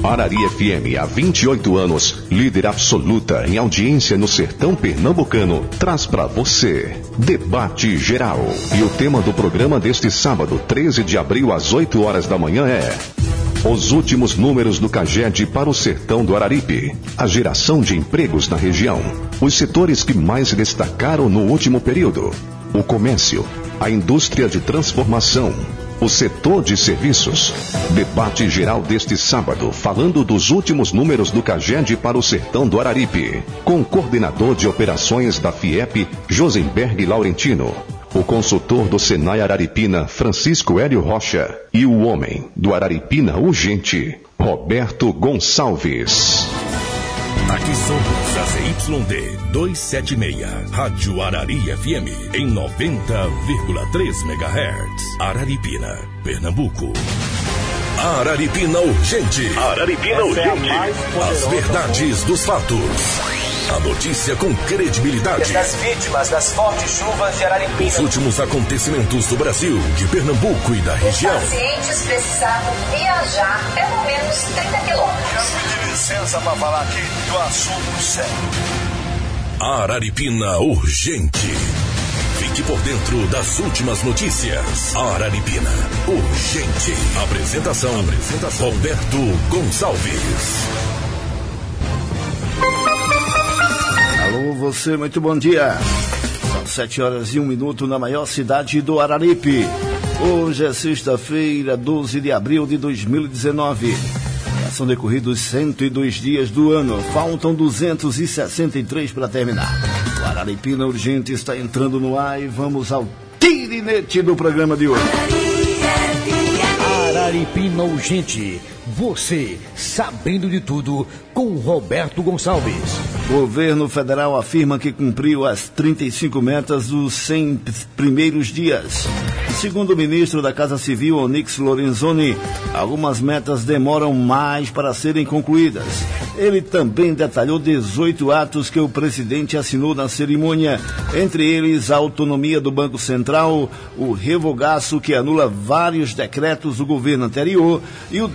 Arari FM, há 28 anos, líder absoluta em audiência no sertão pernambucano, traz para você Debate Geral. E o tema do programa deste sábado, 13 de abril, às 8 horas da manhã é: os últimos números do CAGED para o sertão do Araripe, a geração de empregos na região, os setores que mais se destacaram no último período, o comércio, a indústria de transformação, o setor de serviços. Debate geral deste sábado, falando dos últimos números do CAGED para o sertão do Araripe, com o coordenador de operações da FIEP, Josenberg Laurentino, o consultor do Senai Araripina, Francisco Hélio Rocha, e o homem do Araripina Urgente, Roberto Gonçalves. Aqui somos a ZYD 276, Rádio Arari FM, em 90,3 MHz. Araripina, Pernambuco. Araripina Urgente. Araripina Urgente. As verdades dos fatos. A notícia com credibilidade. Das vítimas das fortes chuvas de Araripina. Os últimos acontecimentos do Brasil, de Pernambuco e da região. Os pacientes precisavam viajar pelo menos 30 quilômetros. Quero pedir licença para falar aqui do assunto sério. Araripina Urgente. Fique por dentro das últimas notícias. Araripina Urgente. Apresentação. Roberto Gonçalves. Alô, você, muito bom dia. São 7 horas e 1 minuto na maior cidade do Araripe. Hoje é sexta-feira, 12 de abril de 2019. Já são decorridos 102 dias do ano. Faltam 263 para terminar. O Araripina Urgente está entrando no ar e vamos ao tirinete do programa de hoje. Araripina Urgente. Você sabendo de tudo com Roberto Gonçalves. Governo federal afirma que cumpriu as 35 metas dos 100 primeiros dias. Segundo o ministro da Casa Civil, Onyx Lorenzoni, algumas metas demoram mais para serem concluídas. Ele também detalhou 18 atos que o presidente assinou na cerimônia, entre eles a autonomia do Banco Central, o revogaço que anula vários decretos do governo anterior e o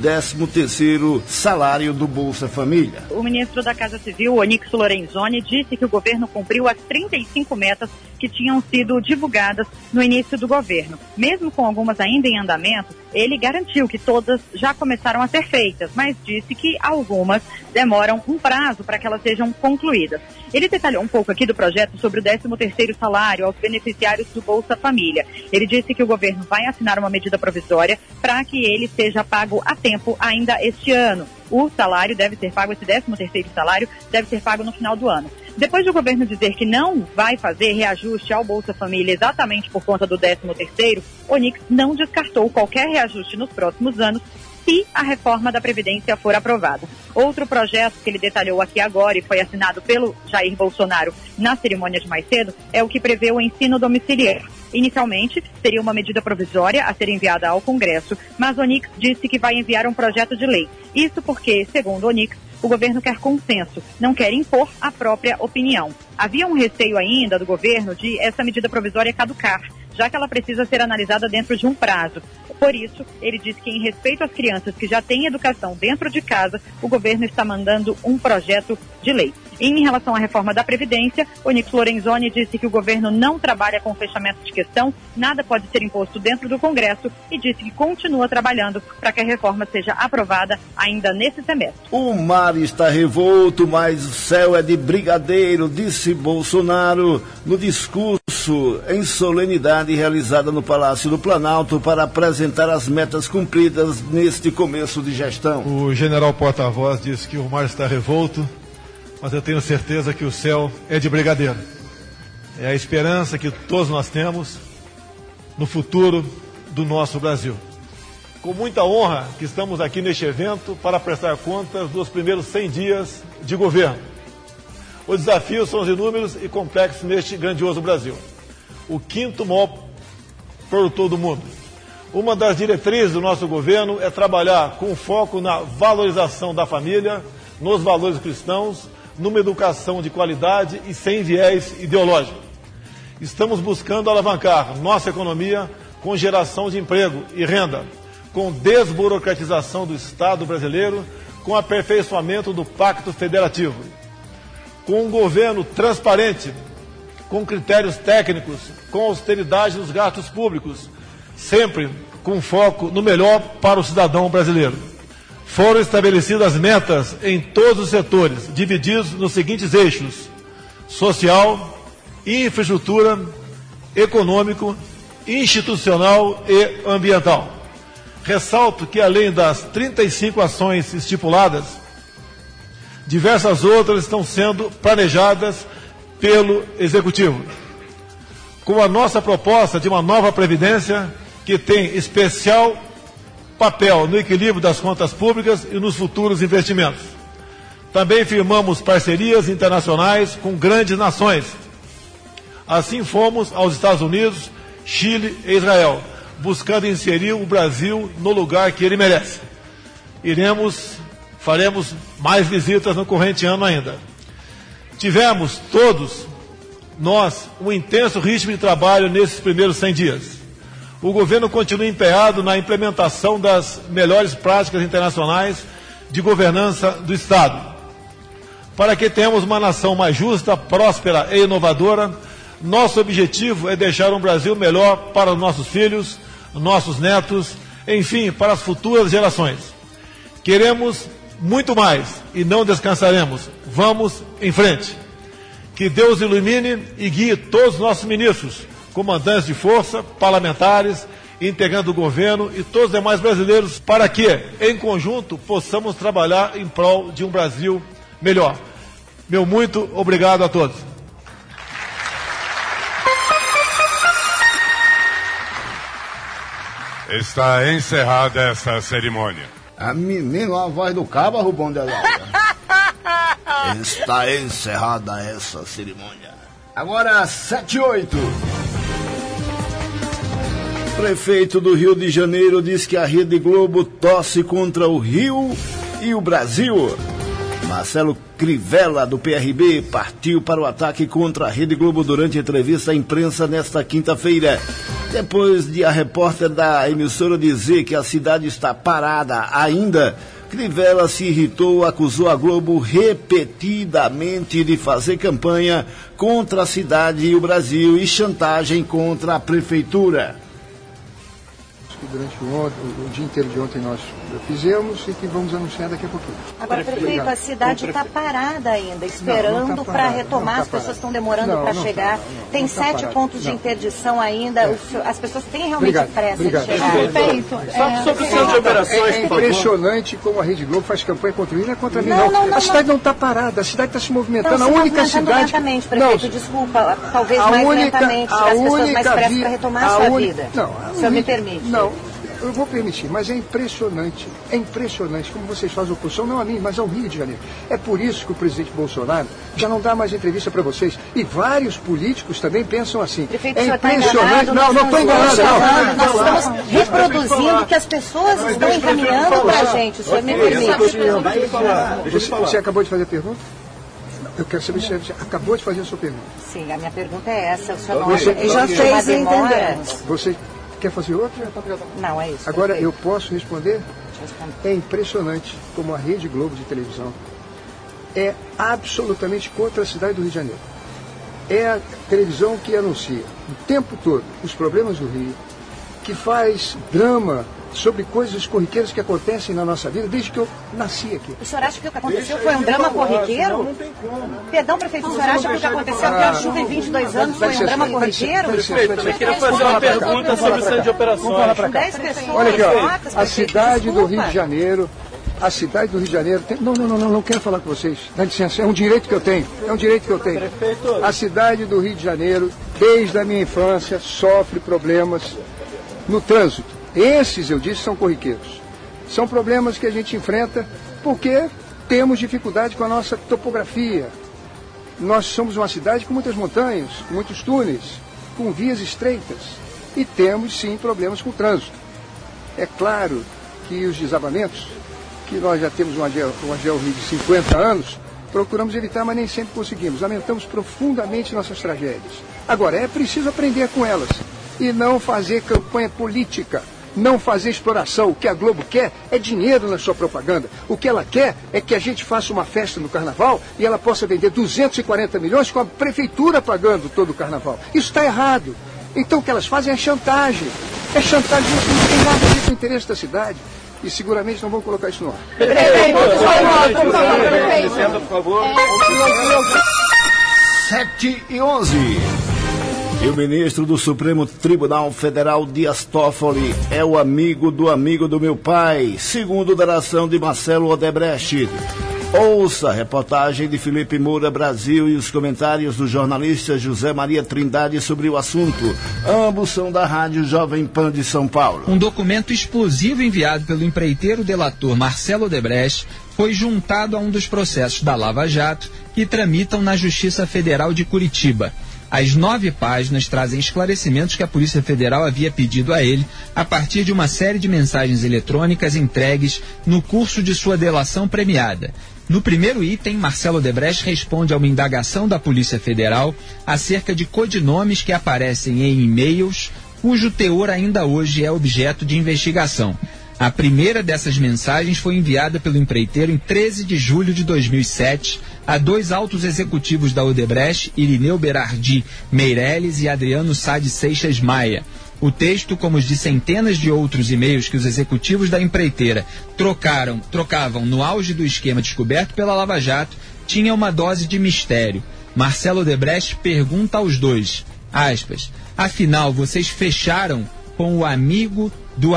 13º salário do Bolsa Família. O ministro da Casa Civil, Onyx Lorenzoni, disse que o governo cumpriu as 35 metas que tinham sido divulgadas no início do governo. Mesmo com algumas ainda em andamento, ele garantiu que todas já começaram a ser feitas, mas disse que algumas demoram um prazo para que elas sejam concluídas. Ele detalhou um pouco aqui do projeto sobre o 13º salário aos beneficiários do Bolsa Família. Ele disse que o governo vai assinar uma medida provisória para que ele seja pago a tempo ainda este ano. O salário deve ser pago, esse 13º salário deve ser pago no final do ano. Depois do governo dizer que não vai fazer reajuste ao Bolsa Família exatamente por conta do 13º, Onyx não descartou qualquer reajuste nos próximos anos se a reforma da Previdência for aprovada. Outro projeto que ele detalhou aqui agora e foi assinado pelo Jair Bolsonaro na cerimônia de mais cedo é o que prevê o ensino domiciliar. Inicialmente, seria uma medida provisória a ser enviada ao Congresso, mas Onyx disse que vai enviar um projeto de lei. Isso porque, segundo Onyx, o governo quer consenso, não quer impor a própria opinião. Havia um receio ainda do governo de essa medida provisória caducar, já que ela precisa ser analisada dentro de um prazo. Por isso, ele disse que, em respeito às crianças que já têm educação dentro de casa, o governo está mandando um projeto de lei. Em relação à reforma da Previdência, Onyx Lorenzoni disse que o governo não trabalha com fechamento de questão, nada pode ser imposto dentro do Congresso e disse que continua trabalhando para que a reforma seja aprovada ainda nesse semestre. O mar está revolto, mas o céu é de brigadeiro, disse Bolsonaro no discurso em solenidade realizada no Palácio do Planalto para apresentar as metas cumpridas neste começo de gestão. O general porta-voz disse que o mar está revolto, mas eu tenho certeza que o céu é de brigadeiro. É a esperança que todos nós temos no futuro do nosso Brasil. Com muita honra que estamos aqui neste evento para prestar contas dos primeiros 100 dias de governo. Os desafios são inúmeros e complexos neste grandioso Brasil. O 5º maior produtor do mundo. Uma das diretrizes do nosso governo é trabalhar com foco na valorização da família, nos valores cristãos, numa educação de qualidade e sem viés ideológico. Estamos buscando alavancar nossa economia com geração de emprego e renda, com desburocratização do Estado brasileiro, com o aperfeiçoamento do Pacto Federativo, com um governo transparente, com critérios técnicos, com austeridade nos gastos públicos, sempre com foco no melhor para o cidadão brasileiro. Foram estabelecidas metas em todos os setores, divididos nos seguintes eixos: social, infraestrutura, econômico, institucional e ambiental. Ressalto que, além das 35 ações estipuladas, diversas outras estão sendo planejadas pelo Executivo, com a nossa proposta de uma nova Previdência que tem especial papel no equilíbrio das contas públicas e nos futuros investimentos. Também firmamos parcerias internacionais com grandes nações. Assim fomos aos Estados Unidos, Chile e Israel, buscando inserir o Brasil no lugar que ele merece. Faremos mais visitas no corrente ano ainda. Tivemos todos nós um intenso ritmo de trabalho nesses primeiros 100 dias. O governo continua empenhado na implementação das melhores práticas internacionais de governança do Estado. Para que tenhamos uma nação mais justa, próspera e inovadora, nosso objetivo é deixar um Brasil melhor para os nossos filhos, nossos netos, enfim, para as futuras gerações. Queremos muito mais e não descansaremos. Vamos em frente. Que Deus ilumine e guie todos os nossos ministros, comandantes de força, parlamentares, integrando o governo e todos os demais brasileiros, para que, em conjunto, possamos trabalhar em prol de um Brasil melhor. Meu muito obrigado a todos. Está encerrada essa cerimônia. A menina, a voz do cabo, Rubão de Laura. Está encerrada essa cerimônia. Agora, 7:08. Prefeito do Rio de Janeiro diz que a Rede Globo torce contra o Rio e o Brasil. Marcelo Crivella, do PRB, partiu para o ataque contra a Rede Globo durante a entrevista à imprensa nesta quinta-feira. Depois de a repórter da emissora dizer que a cidade está parada ainda, Crivella se irritou, acusou a Globo repetidamente de fazer campanha contra a cidade e o Brasil e chantagem contra a prefeitura. Durante o dia inteiro de ontem nós fizemos e que vamos anunciar daqui a pouquinho. Agora, prefeito, a cidade está parada ainda, esperando para retomar, as pessoas estão demorando para chegar. Tem 7 pontos de interdição ainda, as pessoas têm realmente pressa de chegar. Prefeito, sobre o centro de operações, é impressionante como a Rede Globo faz campanha contra mim, não é contra mim não. A cidade não está parada, a cidade está se movimentando. A única cidade... lentamente, prefeito, desculpa, talvez mais lentamente, as pessoas mais pressas para retomar a sua vida. O senhor me permite? Não. Eu vou permitir, mas é impressionante como vocês fazem oposição, não a mim, mas ao Rio de Janeiro. É por isso que o presidente Bolsonaro já não dá mais entrevista para vocês. E vários políticos também pensam assim. Prefeito, é impressionante. Não estou enganado. Nós estamos reproduzindo que as pessoas estão encaminhando para a gente. O senhor me permite. Você acabou de fazer a pergunta? Eu quero saber se você acabou de fazer a sua pergunta. Sim, a minha pergunta é essa. O senhor não acha que já fez entender? Você quer fazer outra? Não, é isso. Agora, eu posso responder? É impressionante como a Rede Globo de televisão é absolutamente contra a cidade do Rio de Janeiro. É a televisão que anuncia o tempo todo os problemas do Rio, que faz drama sobre coisas corriqueiras que acontecem na nossa vida desde que eu nasci aqui. O senhor acha que o que aconteceu foi um drama corriqueiro? Não tem como. Perdão, prefeito, o senhor acha que o que aconteceu a pior chuva em 22 anos foi um drama corriqueiro? Prefeito, eu queria fazer uma pergunta sobre o centro de operações. 10 pessoas. Olha aqui, ó, a cidade do Rio de Janeiro... A cidade do Rio de Janeiro... Não quero falar com vocês. Dá licença, é um direito que eu tenho. A cidade do Rio de Janeiro, desde a minha infância, sofre problemas no trânsito. Esses, eu disse, são corriqueiros. São problemas que a gente enfrenta porque temos dificuldade com a nossa topografia. Nós somos uma cidade com muitas montanhas, com muitos túneis, com vias estreitas. E temos, sim, problemas com o trânsito. É claro que os desabamentos, que nós já temos uma GeoRio de 50 anos, procuramos evitar, mas nem sempre conseguimos. Lamentamos profundamente nossas tragédias. Agora, é preciso aprender com elas e não fazer campanha política. não fazer exploração. O que a Globo quer é dinheiro na sua propaganda. O que ela quer é que a gente faça uma festa no carnaval e ela possa vender 240 milhões com a prefeitura pagando todo o carnaval. Isso está errado. Então o que elas fazem é chantagem. É chantagem, não tem nada a ver com o interesse da cidade. E seguramente não vão colocar isso no ar. Licença, por favor. 7:11. E o ministro do Supremo Tribunal Federal, Dias Toffoli, é o amigo do meu pai, segundo delação de Marcelo Odebrecht. Ouça a reportagem de Felipe Moura Brasil e os comentários do jornalista José Maria Trindade sobre o assunto. Ambos são da Rádio Jovem Pan de São Paulo. Um documento explosivo enviado pelo empreiteiro delator Marcelo Odebrecht foi juntado a um dos processos da Lava Jato que tramitam na Justiça Federal de Curitiba. As 9 páginas trazem esclarecimentos que a Polícia Federal havia pedido a ele a partir de uma série de mensagens eletrônicas entregues no curso de sua delação premiada. No primeiro item, Marcelo Odebrecht responde a uma indagação da Polícia Federal acerca de codinomes que aparecem em e-mails, cujo teor ainda hoje é objeto de investigação. A primeira dessas mensagens foi enviada pelo empreiteiro em 13 de julho de 2007 a 2 altos executivos da Odebrecht, Irineu Berardi Meirelles e Adriano Sade Seixas Maia. O texto, como os de centenas de outros e-mails que os executivos da empreiteira trocavam no auge do esquema descoberto pela Lava Jato, tinha uma dose de mistério. Marcelo Odebrecht pergunta aos dois, aspas, afinal, vocês fecharam com o amigo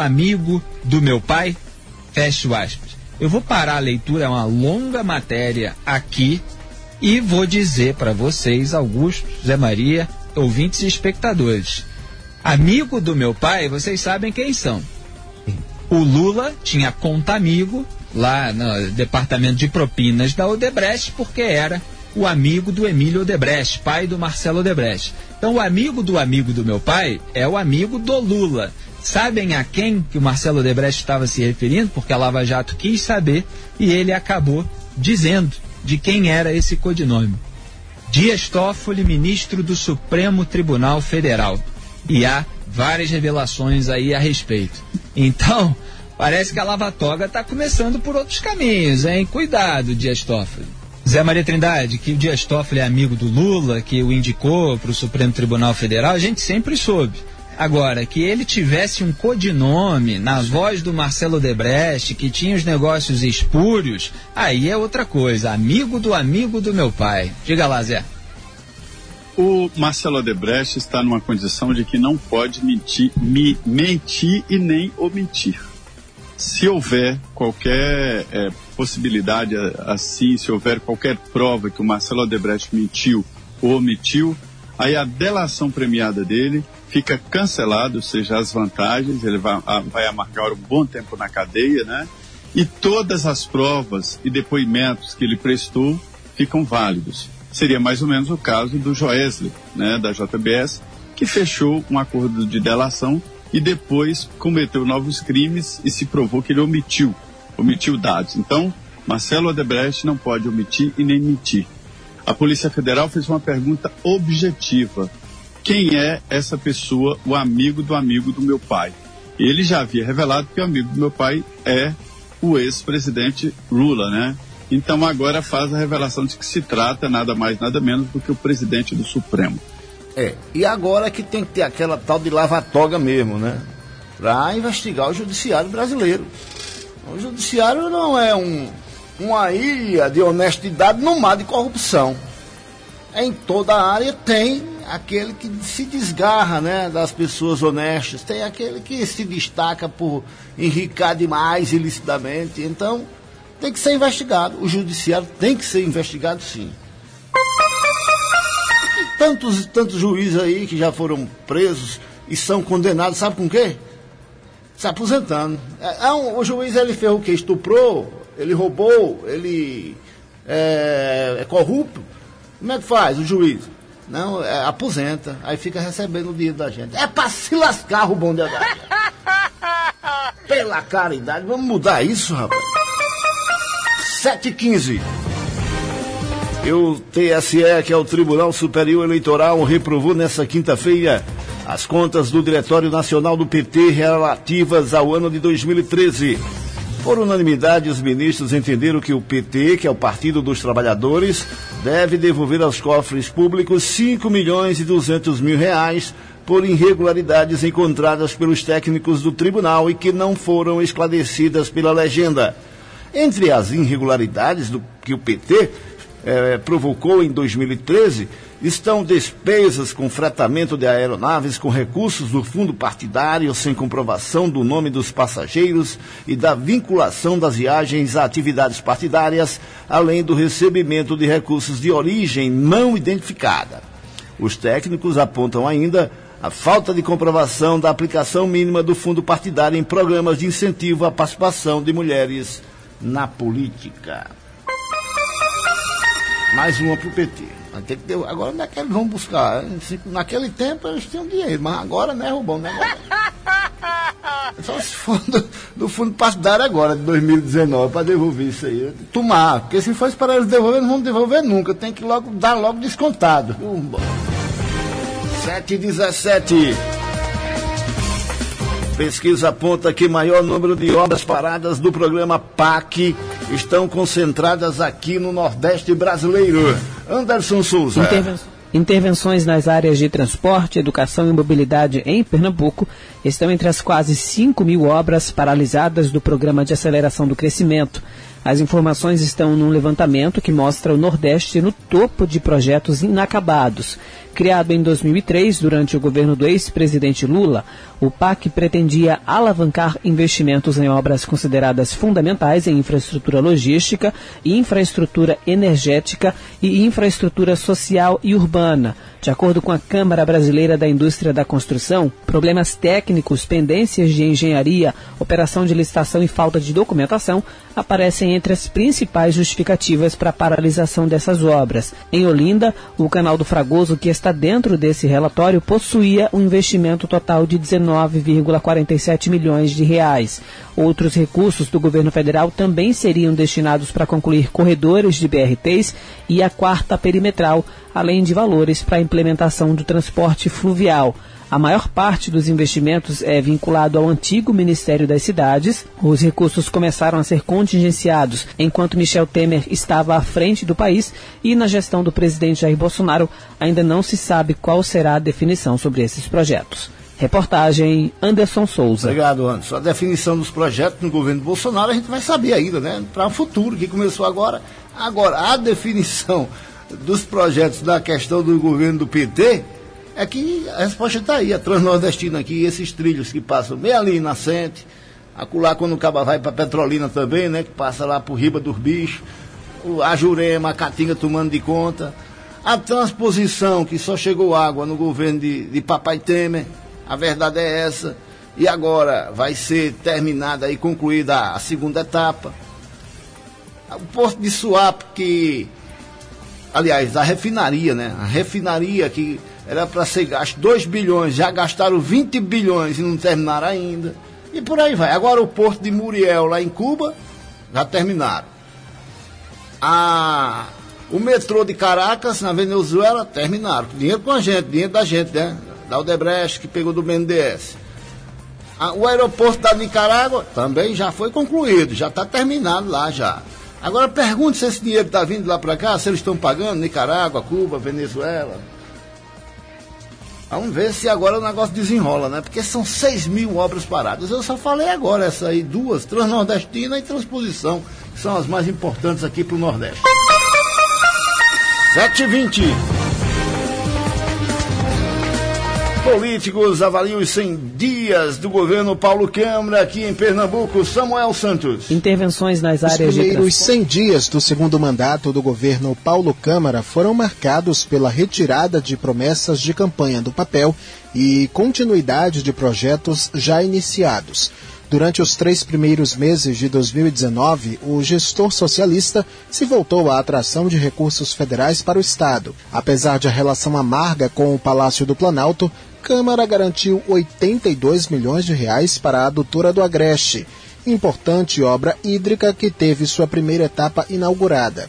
do meu pai? Fecho aspas. Eu vou parar a leitura, é uma longa matéria aqui, e vou dizer para vocês, Augusto, Zé Maria, ouvintes e espectadores. Amigo do meu pai, vocês sabem quem são. O Lula tinha conta amigo lá no departamento de propinas da Odebrecht, porque era o amigo do Emílio Odebrecht, pai do Marcelo Odebrecht. Então o amigo do meu pai é o amigo do Lula. Sabem a quem que o Marcelo Odebrecht estava se referindo? Porque a Lava Jato quis saber e ele acabou dizendo de quem era esse codinome. Dias Toffoli, ministro do Supremo Tribunal Federal. E há várias revelações aí a respeito. Então, parece que a lava-toga está começando por outros caminhos, hein? Cuidado, Dias Toffoli. Zé Maria Trindade, que o Dias Toffoli é amigo do Lula, que o indicou para o Supremo Tribunal Federal, a gente sempre soube. Agora, que ele tivesse um codinome na voz do Marcelo Odebrecht, que tinha os negócios espúrios, aí é outra coisa. Amigo do meu pai. Diga lá, Zé. O Marcelo Odebrecht está numa condição de que não pode mentir e nem omitir. Se houver qualquer possibilidade assim, se houver qualquer prova que o Marcelo Odebrecht mentiu ou omitiu, aí a delação premiada dele fica cancelada, ou seja, as vantagens, ele vai amargar um bom tempo na cadeia, né? E todas as provas e depoimentos que ele prestou ficam válidos. Seria mais ou menos o caso do Joesley, né, da JBS, que fechou um acordo de delação e depois cometeu novos crimes e se provou que ele omitiu dados. Então, Marcelo Odebrecht não pode omitir e nem mentir. A Polícia Federal fez uma pergunta objetiva. Quem é essa pessoa, o amigo do meu pai? Ele já havia revelado que o amigo do meu pai é o ex-presidente Lula, né? Então agora faz a revelação de que se trata nada mais, nada menos do que o presidente do Supremo. E agora que tem que ter aquela tal de lava-toga mesmo, né? Para investigar o judiciário brasileiro. O judiciário não é uma ilha de honestidade no mar de corrupção. Em toda a área tem aquele que se desgarra, né, das pessoas honestas, tem aquele que se destaca por enricar demais ilicitamente. Então tem que ser investigado. O judiciário tem que ser investigado, sim. Tantos juízes aí que já foram presos e são condenados, sabe com o quê? Se aposentando. O juiz, ele fez o quê? Estuprou, ele roubou, ele é corrupto. Como é que faz o juiz? Não, aposenta, aí fica recebendo o dinheiro da gente. É pra se lascar, Rubão de Haddad. Pela caridade, vamos mudar isso, rapaz. 7h15. E o TSE, que é o Tribunal Superior Eleitoral, reprovou nessa quinta-feira as contas do Diretório Nacional do PT relativas ao ano de 2013. Por unanimidade, os ministros entenderam que o PT, que é o Partido dos Trabalhadores, deve devolver aos cofres públicos R$5.200.000 por irregularidades encontradas pelos técnicos do tribunal e que não foram esclarecidas pela legenda. Entre as irregularidades que o PT provocou em 2013, estão despesas com fretamento de aeronaves com recursos do fundo partidário sem comprovação do nome dos passageiros e da vinculação das viagens a atividades partidárias, além do recebimento de recursos de origem não identificada. Os técnicos apontam ainda a falta de comprovação da aplicação mínima do fundo partidário em programas de incentivo à participação de mulheres na política. Mais uma para o PT. Tem que ter, agora onde é que eles vão buscar? Naquele tempo eles tinham dinheiro, mas agora não é roubão, né? Só se for do fundo partidário agora, de 2019, para devolver isso aí. Tomar, porque se for para eles devolver, não vão devolver nunca. Tem que dar logo descontado. 7h17. Pesquisa aponta que maior número de obras paradas do programa PAC estão concentradas aqui no Nordeste brasileiro. Anderson Souza. Intervenções nas áreas de transporte, educação e mobilidade em Pernambuco estão entre as quase 5.000 obras paralisadas do Programa de Aceleração do Crescimento. As informações estão num levantamento que mostra o Nordeste no topo de projetos inacabados. Criado em 2003, durante o governo do ex-presidente Lula, o PAC pretendia alavancar investimentos em obras consideradas fundamentais em infraestrutura logística, infraestrutura energética e infraestrutura social e urbana. De acordo com a Câmara Brasileira da Indústria da Construção, problemas técnicos, pendências de engenharia, operação de licitação e falta de documentação aparecem entre as principais justificativas para a paralisação dessas obras. Em Olinda, o Canal do Fragoso, que está dentro desse relatório, possuía um investimento total de 19,47 milhões de reais. Outros recursos do governo federal também seriam destinados para concluir corredores de BRTs e a quarta perimetral, além de valores para a implementação do transporte fluvial. A maior parte dos investimentos é vinculado ao antigo Ministério das Cidades. Os recursos começaram a ser contingenciados enquanto Michel Temer estava à frente do país e na gestão do presidente Jair Bolsonaro ainda não se sabe qual será a definição sobre esses projetos. Reportagem Anderson Souza. Obrigado, Anderson. A definição dos projetos no governo Bolsonaro a gente vai saber ainda, né? Para o futuro, que começou agora. Agora, a definição dos projetos da questão do governo do PT é que a resposta está aí, a Transnordestina aqui, esses trilhos que passam bem ali em Nascente, acolá quando o caba vai para Petrolina também, né? Que passa lá por Riba dos Bichos, a Jurema, a Caatinga tomando de conta. A transposição, que só chegou água no governo de Papai Temer, a verdade é essa, e agora vai ser terminada e concluída a segunda etapa. O Porto de Suape, que, aliás, a refinaria, né? A refinaria que era para ser gasto 2 bilhões, já gastaram 20 bilhões e não terminaram ainda. E por aí vai. Agora o Porto de Muriel, lá em Cuba, já terminaram. O metrô de Caracas, na Venezuela, terminaram. Dinheiro com a gente, dinheiro da gente, né? Da Odebrecht, que pegou do BNDES. O aeroporto da Nicarágua também já foi concluído, já está terminado lá já. Agora pergunte se esse dinheiro está vindo lá para cá, se eles estão pagando, Nicarágua, Cuba, Venezuela. Vamos ver se agora o negócio desenrola, né? Porque são 6.000 obras paradas. Eu só falei agora essa aí, duas, Transnordestina e Transposição, que são as mais importantes aqui para o Nordeste. 7h20. Políticos avaliam os 100 dias do governo Paulo Câmara aqui em Pernambuco. Samuel Santos. Intervenções nas áreas de transporte. Os primeiros 100 dias do segundo mandato do governo Paulo Câmara foram marcados pela retirada de promessas de campanha do papel e continuidade de projetos já iniciados. Durante os 3 primeiros meses de 2019, o gestor socialista se voltou à atração de recursos federais para o Estado. Apesar de a relação amarga com o Palácio do Planalto, Câmara garantiu 82 milhões de reais para a adutora do Agreste, importante obra hídrica que teve sua primeira etapa inaugurada.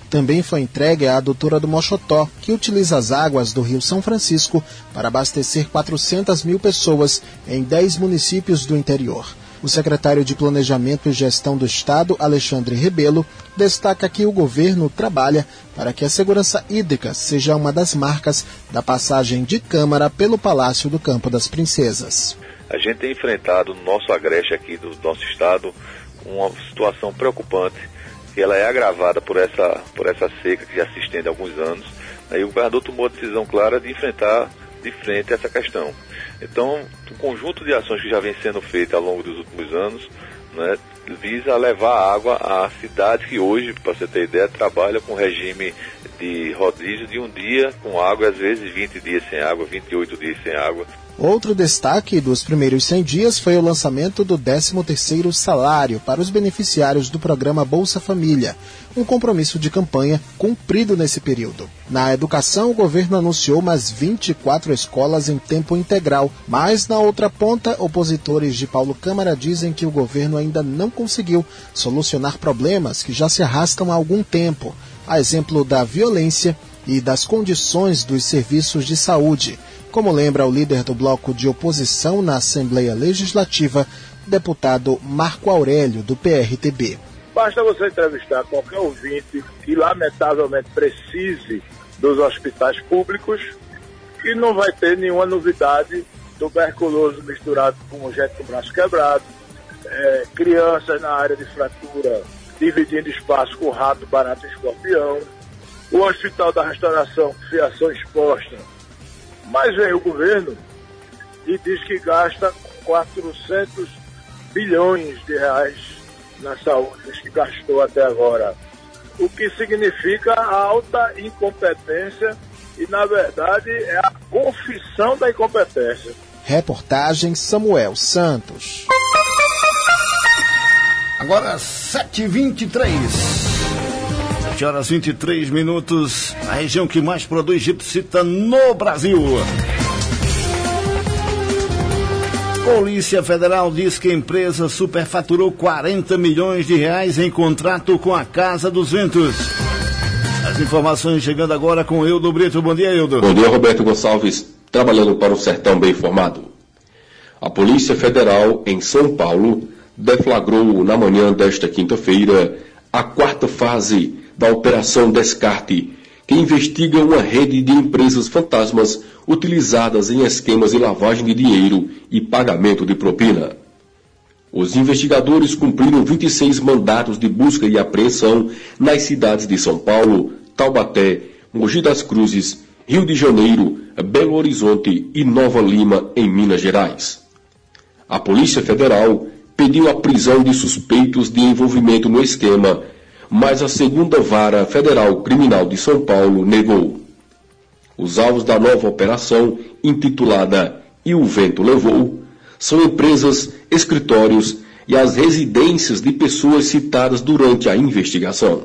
também foi entregue à adutora do Mochotó, que utiliza as águas do Rio São Francisco para abastecer 400 mil pessoas em 10 municípios do interior. O secretário de Planejamento e Gestão do Estado, Alexandre Rebelo, destaca que o governo trabalha para que a segurança hídrica seja uma das marcas da passagem de Câmara pelo Palácio do Campo das Princesas. A gente tem enfrentado no nosso agreste aqui do nosso estado uma situação preocupante, que ela é agravada por essa seca que já se estende há alguns anos. Aí o governador tomou a decisão clara de enfrentar de frente essa questão. Então, um conjunto de ações que já vem sendo feito ao longo dos últimos anos, né, visa levar água a cidades que hoje, para você ter ideia, trabalham com regime de rodízio de um dia com água, e às vezes 20 dias sem água, 28 dias sem água. Outro destaque dos primeiros 100 dias foi o lançamento do 13º salário para os beneficiários do programa Bolsa Família, um compromisso de campanha cumprido nesse período. Na educação, o governo anunciou mais 24 escolas em tempo integral, mas na outra ponta, opositores de Paulo Câmara dizem que o governo ainda não conseguiu solucionar problemas que já se arrastam há algum tempo, a exemplo da violência e das condições dos serviços de saúde, como lembra o líder do bloco de oposição na Assembleia Legislativa, deputado Marco Aurélio, do PRTB. Basta você entrevistar qualquer ouvinte que lamentavelmente precise dos hospitais públicos, que não vai ter nenhuma novidade, tuberculoso misturado com gente com o braço quebrado, crianças na área de fratura dividindo espaço com rato, barata e escorpião, o Hospital da Restauração com fiação exposta. Mas vem o governo e diz que gasta 400 bilhões de reais na saúde, que gastou até agora. O que significa a alta incompetência e, na verdade, é a confissão da incompetência. Reportagem Samuel Santos. Agora 7h23. 7h23, a região que mais produz gipsita no Brasil. Polícia Federal diz que a empresa superfaturou 40 milhões de reais em contrato com a Casa dos Ventos. As informações chegando agora com Eudo Brito. Bom dia, Eudo. Bom dia, Roberto Gonçalves, trabalhando para o Sertão Bem Informado. A Polícia Federal, em São Paulo, deflagrou na manhã desta quinta-feira a quarta fase da Operação Descarte, que investiga uma rede de empresas fantasmas utilizadas em esquemas de lavagem de dinheiro e pagamento de propina. Os investigadores cumpriram 26 mandatos de busca e apreensão nas cidades de São Paulo, Taubaté, Mogi das Cruzes, Rio de Janeiro, Belo Horizonte e Nova Lima, em Minas Gerais. A Polícia Federal pediu a prisão de suspeitos de envolvimento no esquema, mas a segunda Vara Federal Criminal de São Paulo negou. Os alvos da nova operação, intitulada E o Vento Levou, são empresas, escritórios e as residências de pessoas citadas durante a investigação.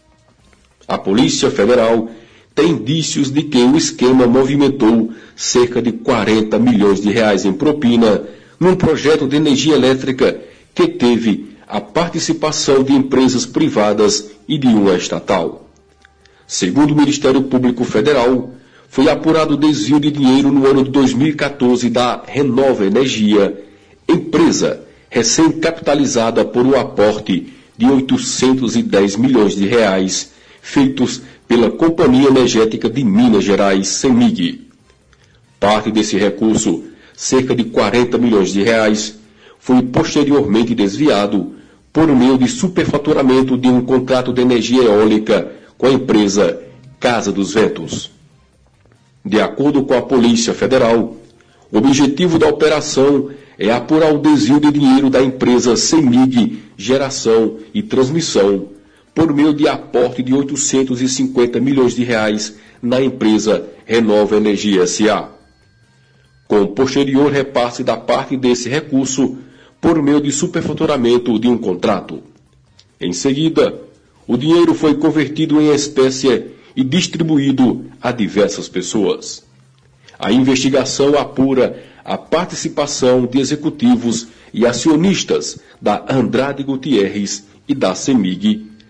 A Polícia Federal tem indícios de que o esquema movimentou cerca de 40 milhões de reais em propina num projeto de energia elétrica que teve a participação de empresas privadas e de uma estatal. Segundo o Ministério Público Federal, foi apurado desvio de dinheiro no ano de 2014 da Renova Energia, empresa recém-capitalizada por um aporte de 810 milhões de reais, feitos pela Companhia Energética de Minas Gerais, CEMIG. Parte desse recurso, cerca de 40 milhões de reais, foi posteriormente desviado por meio de superfaturamento de um contrato de energia eólica com a empresa Casa dos Ventos. De acordo com a Polícia Federal, o objetivo da operação é apurar o desvio de dinheiro da empresa CEMIG Geração e Transmissão por meio de aporte de 850 milhões de reais na empresa Renova Energia S.A., com posterior repasse da parte desse recurso por meio de superfaturamento de um contrato. Em seguida, o dinheiro foi convertido em espécie e distribuído a diversas pessoas. A investigação apura a participação de executivos e acionistas da Andrade Gutierrez e da CEMIG,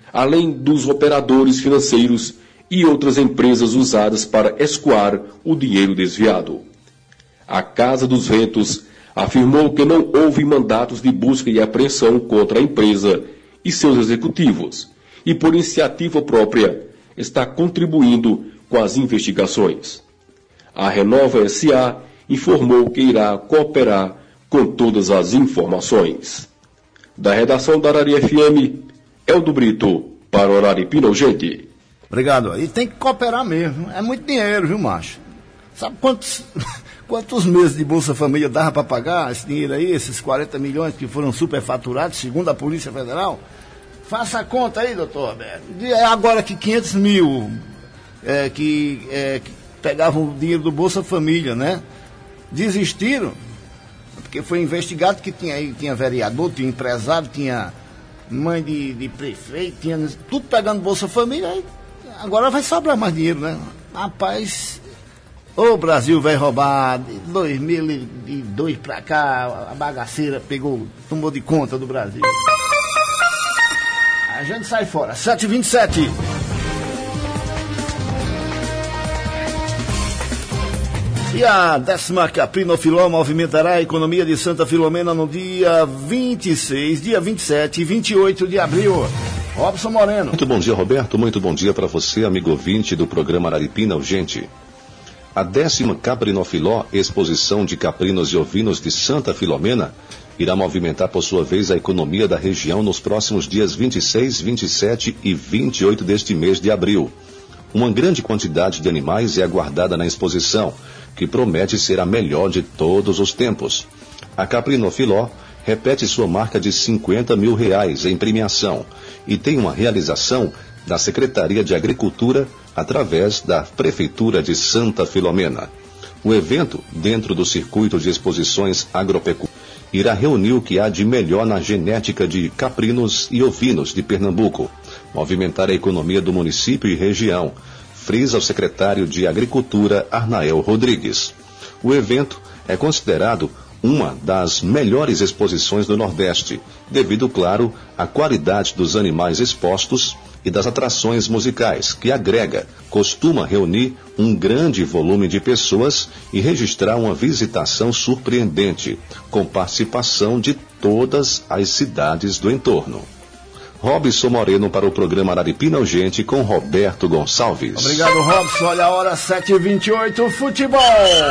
além dos operadores financeiros e outras empresas usadas para escoar o dinheiro desviado. A Casa dos Ventos afirmou que não houve mandatos de busca e apreensão contra a empresa e seus executivos, e por iniciativa própria está contribuindo com as investigações. A Renova S.A. informou que irá cooperar com todas as informações. Da redação da Arari FM, Eldo Brito, para o Araripina Urgente. Obrigado. E tem que cooperar mesmo. É muito dinheiro, viu, macho? Sabe quantos meses de Bolsa Família dava para pagar esse dinheiro aí, esses 40 milhões que foram superfaturados, segundo a Polícia Federal? Faça a conta aí, doutor Roberto. Agora que 500 mil que pegavam o dinheiro do Bolsa Família, né? Desistiram, porque foi investigado que tinha vereador, tinha empresário, tinha mãe de prefeito, tinha tudo pegando Bolsa Família, aí agora vai sobrar mais dinheiro, né? Rapaz, o Brasil vai roubar, de 2002 pra cá, a bagaceira tomou de conta do Brasil. A gente sai fora, 7h27. E a 10ª Caprino Filó movimentará a economia de Santa Filomena no dia 26, dia 27 e 28 de abril. Robson Moreno. Muito bom dia, Roberto. Muito bom dia para você, amigo ouvinte do programa Araripina Urgente. A 10ª Caprino Filó, exposição de caprinos e ovinos de Santa Filomena, irá movimentar por sua vez a economia da região nos próximos dias 26, 27 e 28 deste mês de abril. Uma grande quantidade de animais é aguardada na exposição, que promete ser a melhor de todos os tempos. A Caprino Filó repete sua marca de R$50 mil em premiação e tem uma realização da Secretaria de Agricultura através da Prefeitura de Santa Filomena. O evento, dentro do circuito de exposições agropecuárias, irá reunir o que há de melhor na genética de caprinos e ovinos de Pernambuco, movimentar a economia do município e região, frisa o secretário de Agricultura, Arnael Rodrigues. O evento é considerado uma das melhores exposições do Nordeste, devido, claro, à qualidade dos animais expostos e das atrações musicais, que costuma reunir um grande volume de pessoas e registrar uma visitação surpreendente, com participação de todas as cidades do entorno. Robson Moreno para o programa Araripina Urgente com Roberto Gonçalves. Obrigado, Robson. Olha a hora, 7h28, futebol.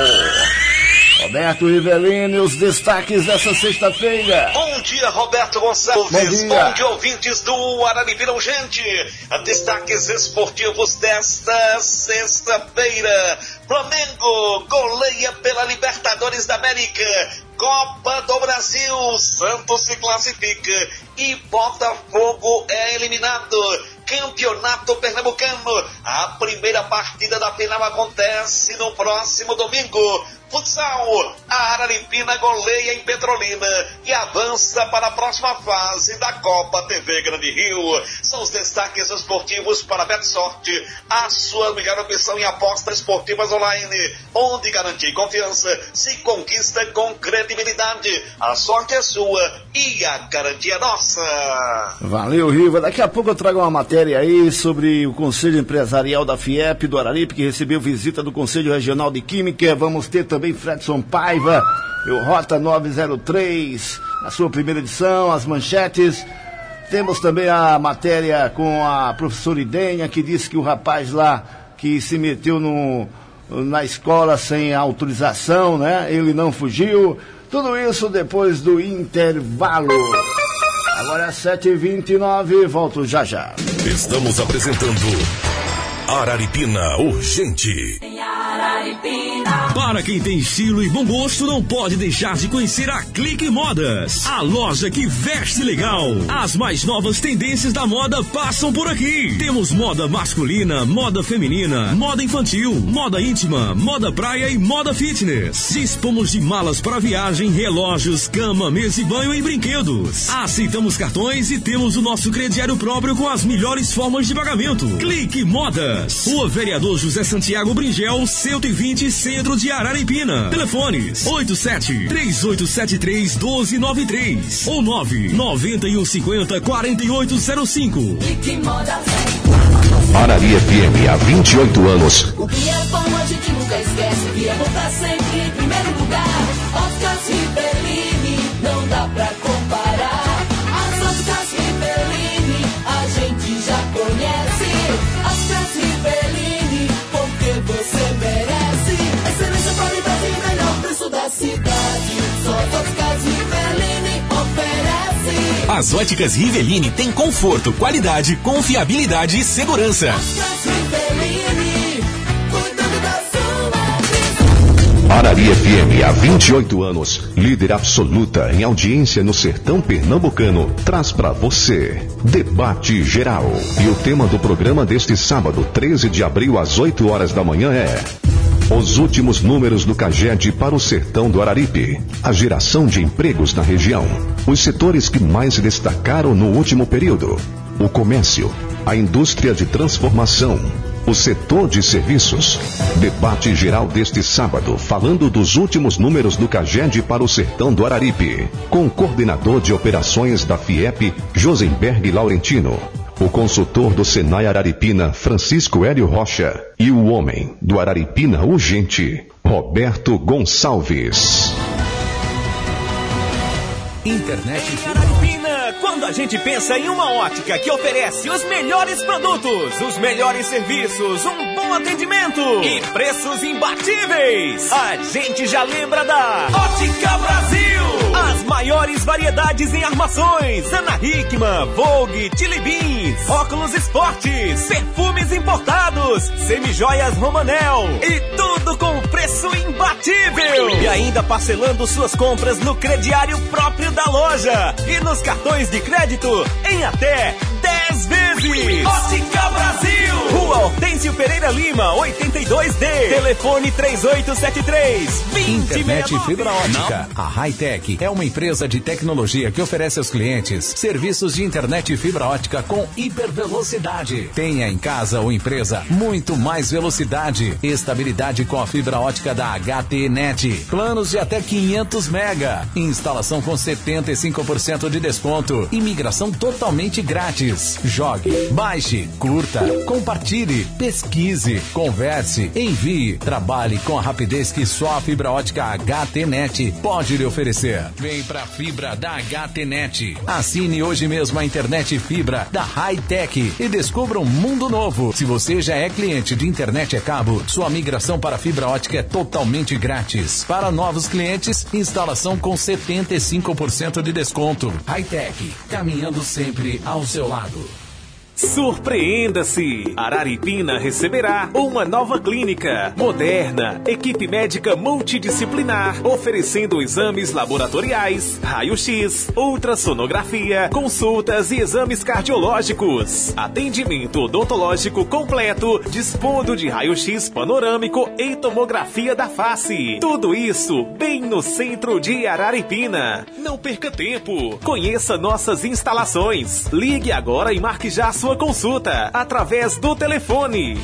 Roberto Rivelino, os destaques dessa sexta-feira. Bom dia, Roberto Gonçalves. Bom dia, ouvintes do Araripina Urgente. Destaques esportivos desta sexta-feira. Flamengo goleia pela Libertadores da América. Copa do Brasil, Santos se classifica e Botafogo é eliminado. Campeonato Pernambucano, a primeira partida da final acontece no próximo domingo. Futsal, a Araripina goleia em Petrolina e avança para a próxima fase da Copa TV Grande Rio. São os destaques esportivos para a BetSorte, a sua melhor opção em apostas esportivas online, onde garantir confiança se conquista com credibilidade. A sorte é sua e a garantia é nossa. Valeu, Riva. Daqui a pouco eu trago uma matéria aí sobre o Conselho Empresarial da FIEP do Araripe, que recebeu visita do Conselho Regional de Química. Vamos ter também Fredson Paiva, o Rota 903, na sua primeira edição, as manchetes. Temos também a matéria com a professora Idênia, que disse que o rapaz lá que se meteu na escola sem autorização, né? Ele não fugiu. Tudo isso depois do intervalo. Agora é 7h29, volto já já. Estamos apresentando Araripina Urgente. Para quem tem estilo e bom gosto, não pode deixar de conhecer a Clique Modas, a loja que veste legal. As mais novas tendências da moda passam por aqui. Temos moda masculina, moda feminina, moda infantil, moda íntima, moda praia e moda fitness. Dispomos de malas para viagem, relógios, cama, mesa e banho e brinquedos. Aceitamos cartões e temos o nosso crediário próprio com as melhores formas de pagamento. Clique Modas, Rua Vereador José Santiago Bringel, 120, centro de Araripina. Telefones 87-3873-1293 ou 99150-4805. Arari FM há 28 anos. O que é bom a gente nunca esquece. O que é bom tá sempre em primeiro lugar. Óticas Rivellini, não dá pra comparar. As Óticas Rivellini, a gente já conhece. Óticas Rivellini, porque você merece. Excelência, qualidade e melhor preço da cidade. Só as Óticas Rivellini oferece. As Óticas Rivellini têm conforto, qualidade, confiabilidade e segurança. Arari FM há 28 anos, líder absoluta em audiência no sertão pernambucano, traz para você Debate Geral. E o tema do programa deste sábado, 13 de abril, às 8 horas da manhã é: os últimos números do CAGED para o sertão do Araripe, a geração de empregos na região, os setores que mais se destacaram no último período, o comércio, a indústria de transformação, o setor de serviços. Debate geral deste sábado, falando dos últimos números do CAGED para o sertão do Araripe, com o coordenador de operações da FIEP, Josenberg Laurentino, o consultor do Senai Araripina, Francisco Hélio Rocha, e o homem do Araripina Urgente, Roberto Gonçalves. Internet em Araripina, quando a gente pensa em uma ótica que oferece os melhores produtos, os melhores serviços, um bom atendimento e preços imbatíveis, a gente já lembra da Ótica Brasil. As maiores variedades em armações, Ana Hickman, Vogue, Chili Beans, óculos esportes, perfumes importados, semijoias Romanel e tudo com preço imbatível. E ainda parcelando suas compras no crediário próprio da loja e nos cartões de crédito em até 10 vezes. Ótica Brasil, Rua Hortêncio Pereira Lima, 82D. Telefone 3873-2069. Internet fibra ótica. A Hightech é uma empresa de tecnologia que oferece aos clientes serviços de internet fibra ótica com hipervelocidade. Tenha em casa ou empresa muito mais velocidade, estabilidade com a fibra ótica da HT-Net. Planos de até 500 mega. Instalação com 75% de desconto. Imigração totalmente grátis. Jogue, baixe, curta, compartilhe, pesquise, converse, envie, trabalhe com a rapidez que só a fibra ótica HT-Net pode lhe oferecer. Vem pra fibra da HT-Net. Assine hoje mesmo a internet fibra da Hightech e descubra um mundo novo. Se você já é cliente de internet a cabo, sua migração para fibra ótica é totalmente grátis. Para novos clientes, instalação com 75% de desconto. Hightech, caminhando sempre ao seu lado. Surpreenda-se! Araripina receberá uma nova clínica, moderna, equipe médica multidisciplinar, oferecendo exames laboratoriais, raio-x, ultrassonografia, consultas e exames cardiológicos. Atendimento odontológico completo, dispondo de raio-x panorâmico e tomografia da face. Tudo isso bem no centro de Araripina. Não perca tempo. Conheça nossas instalações. Ligue agora e marque já sua consulta através do telefone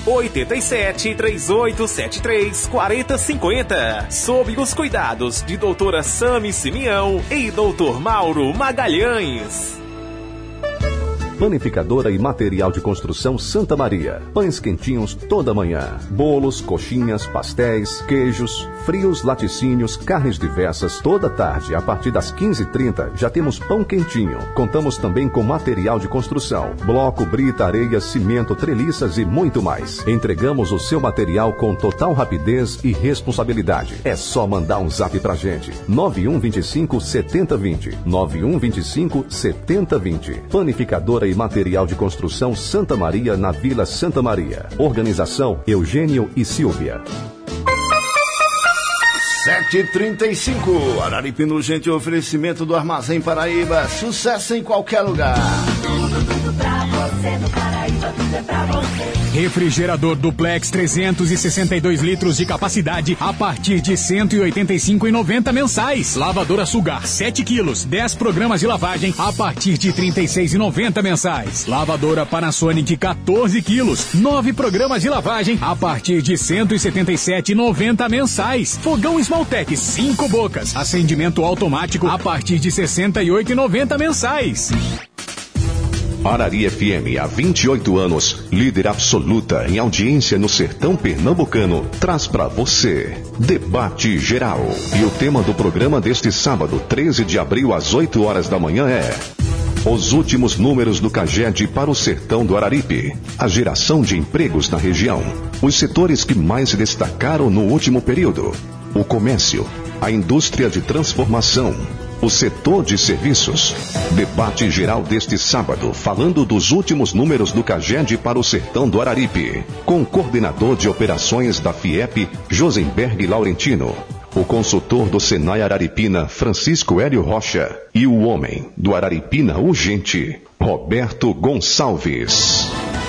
87-3873-4050, sob os cuidados de doutora Sami Simeão e doutor Mauro Magalhães. Panificadora e material de construção Santa Maria. Pães quentinhos toda manhã. Bolos, coxinhas, pastéis, queijos, frios, laticínios, carnes diversas toda tarde. A partir das 15h30 já temos pão quentinho. Contamos também com material de construção. Bloco, brita, areia, cimento, treliças e muito mais. Entregamos o seu material com total rapidez e responsabilidade. É só mandar um zap pra gente. 9125-7020. 9125-7020. Panificadora e material de construção Santa Maria, na Vila Santa Maria. Organização Eugênio e Silvia. 7h35. Araripina Urgente, oferecimento do Armazém Paraíba. Sucesso em qualquer lugar. Tudo pra você. você no Paraíba, tudo é pra você. Refrigerador Duplex 362 litros de capacidade a partir de R$ 185,90 mensais. Lavadora Sugar 7 quilos, 10 programas de lavagem a partir de R$ 36,90 mensais. Lavadora Panasonic 14 quilos, 9 programas de lavagem a partir de R$ 177,90 mensais. Fogão Smalltech 5 bocas, acendimento automático a partir de R$ 68,90 mensais. Arari FM, há 28 anos, líder absoluta em audiência no sertão pernambucano, traz para você Debate Geral. E o tema do programa deste sábado, 13 de abril, às 8 horas da manhã é: os últimos números do CAGED para o sertão do Araripe, a geração de empregos na região, os setores que mais se destacaram no último período, o comércio, a indústria de transformação, o setor de serviços. Debate geral deste sábado, falando dos últimos números do CAGED para o sertão do Araripe, com o coordenador de operações da FIEP, Josenberg Laurentino, o consultor do Senai Araripina, Francisco Hélio Rocha, e o homem do Araripina Urgente, Roberto Gonçalves.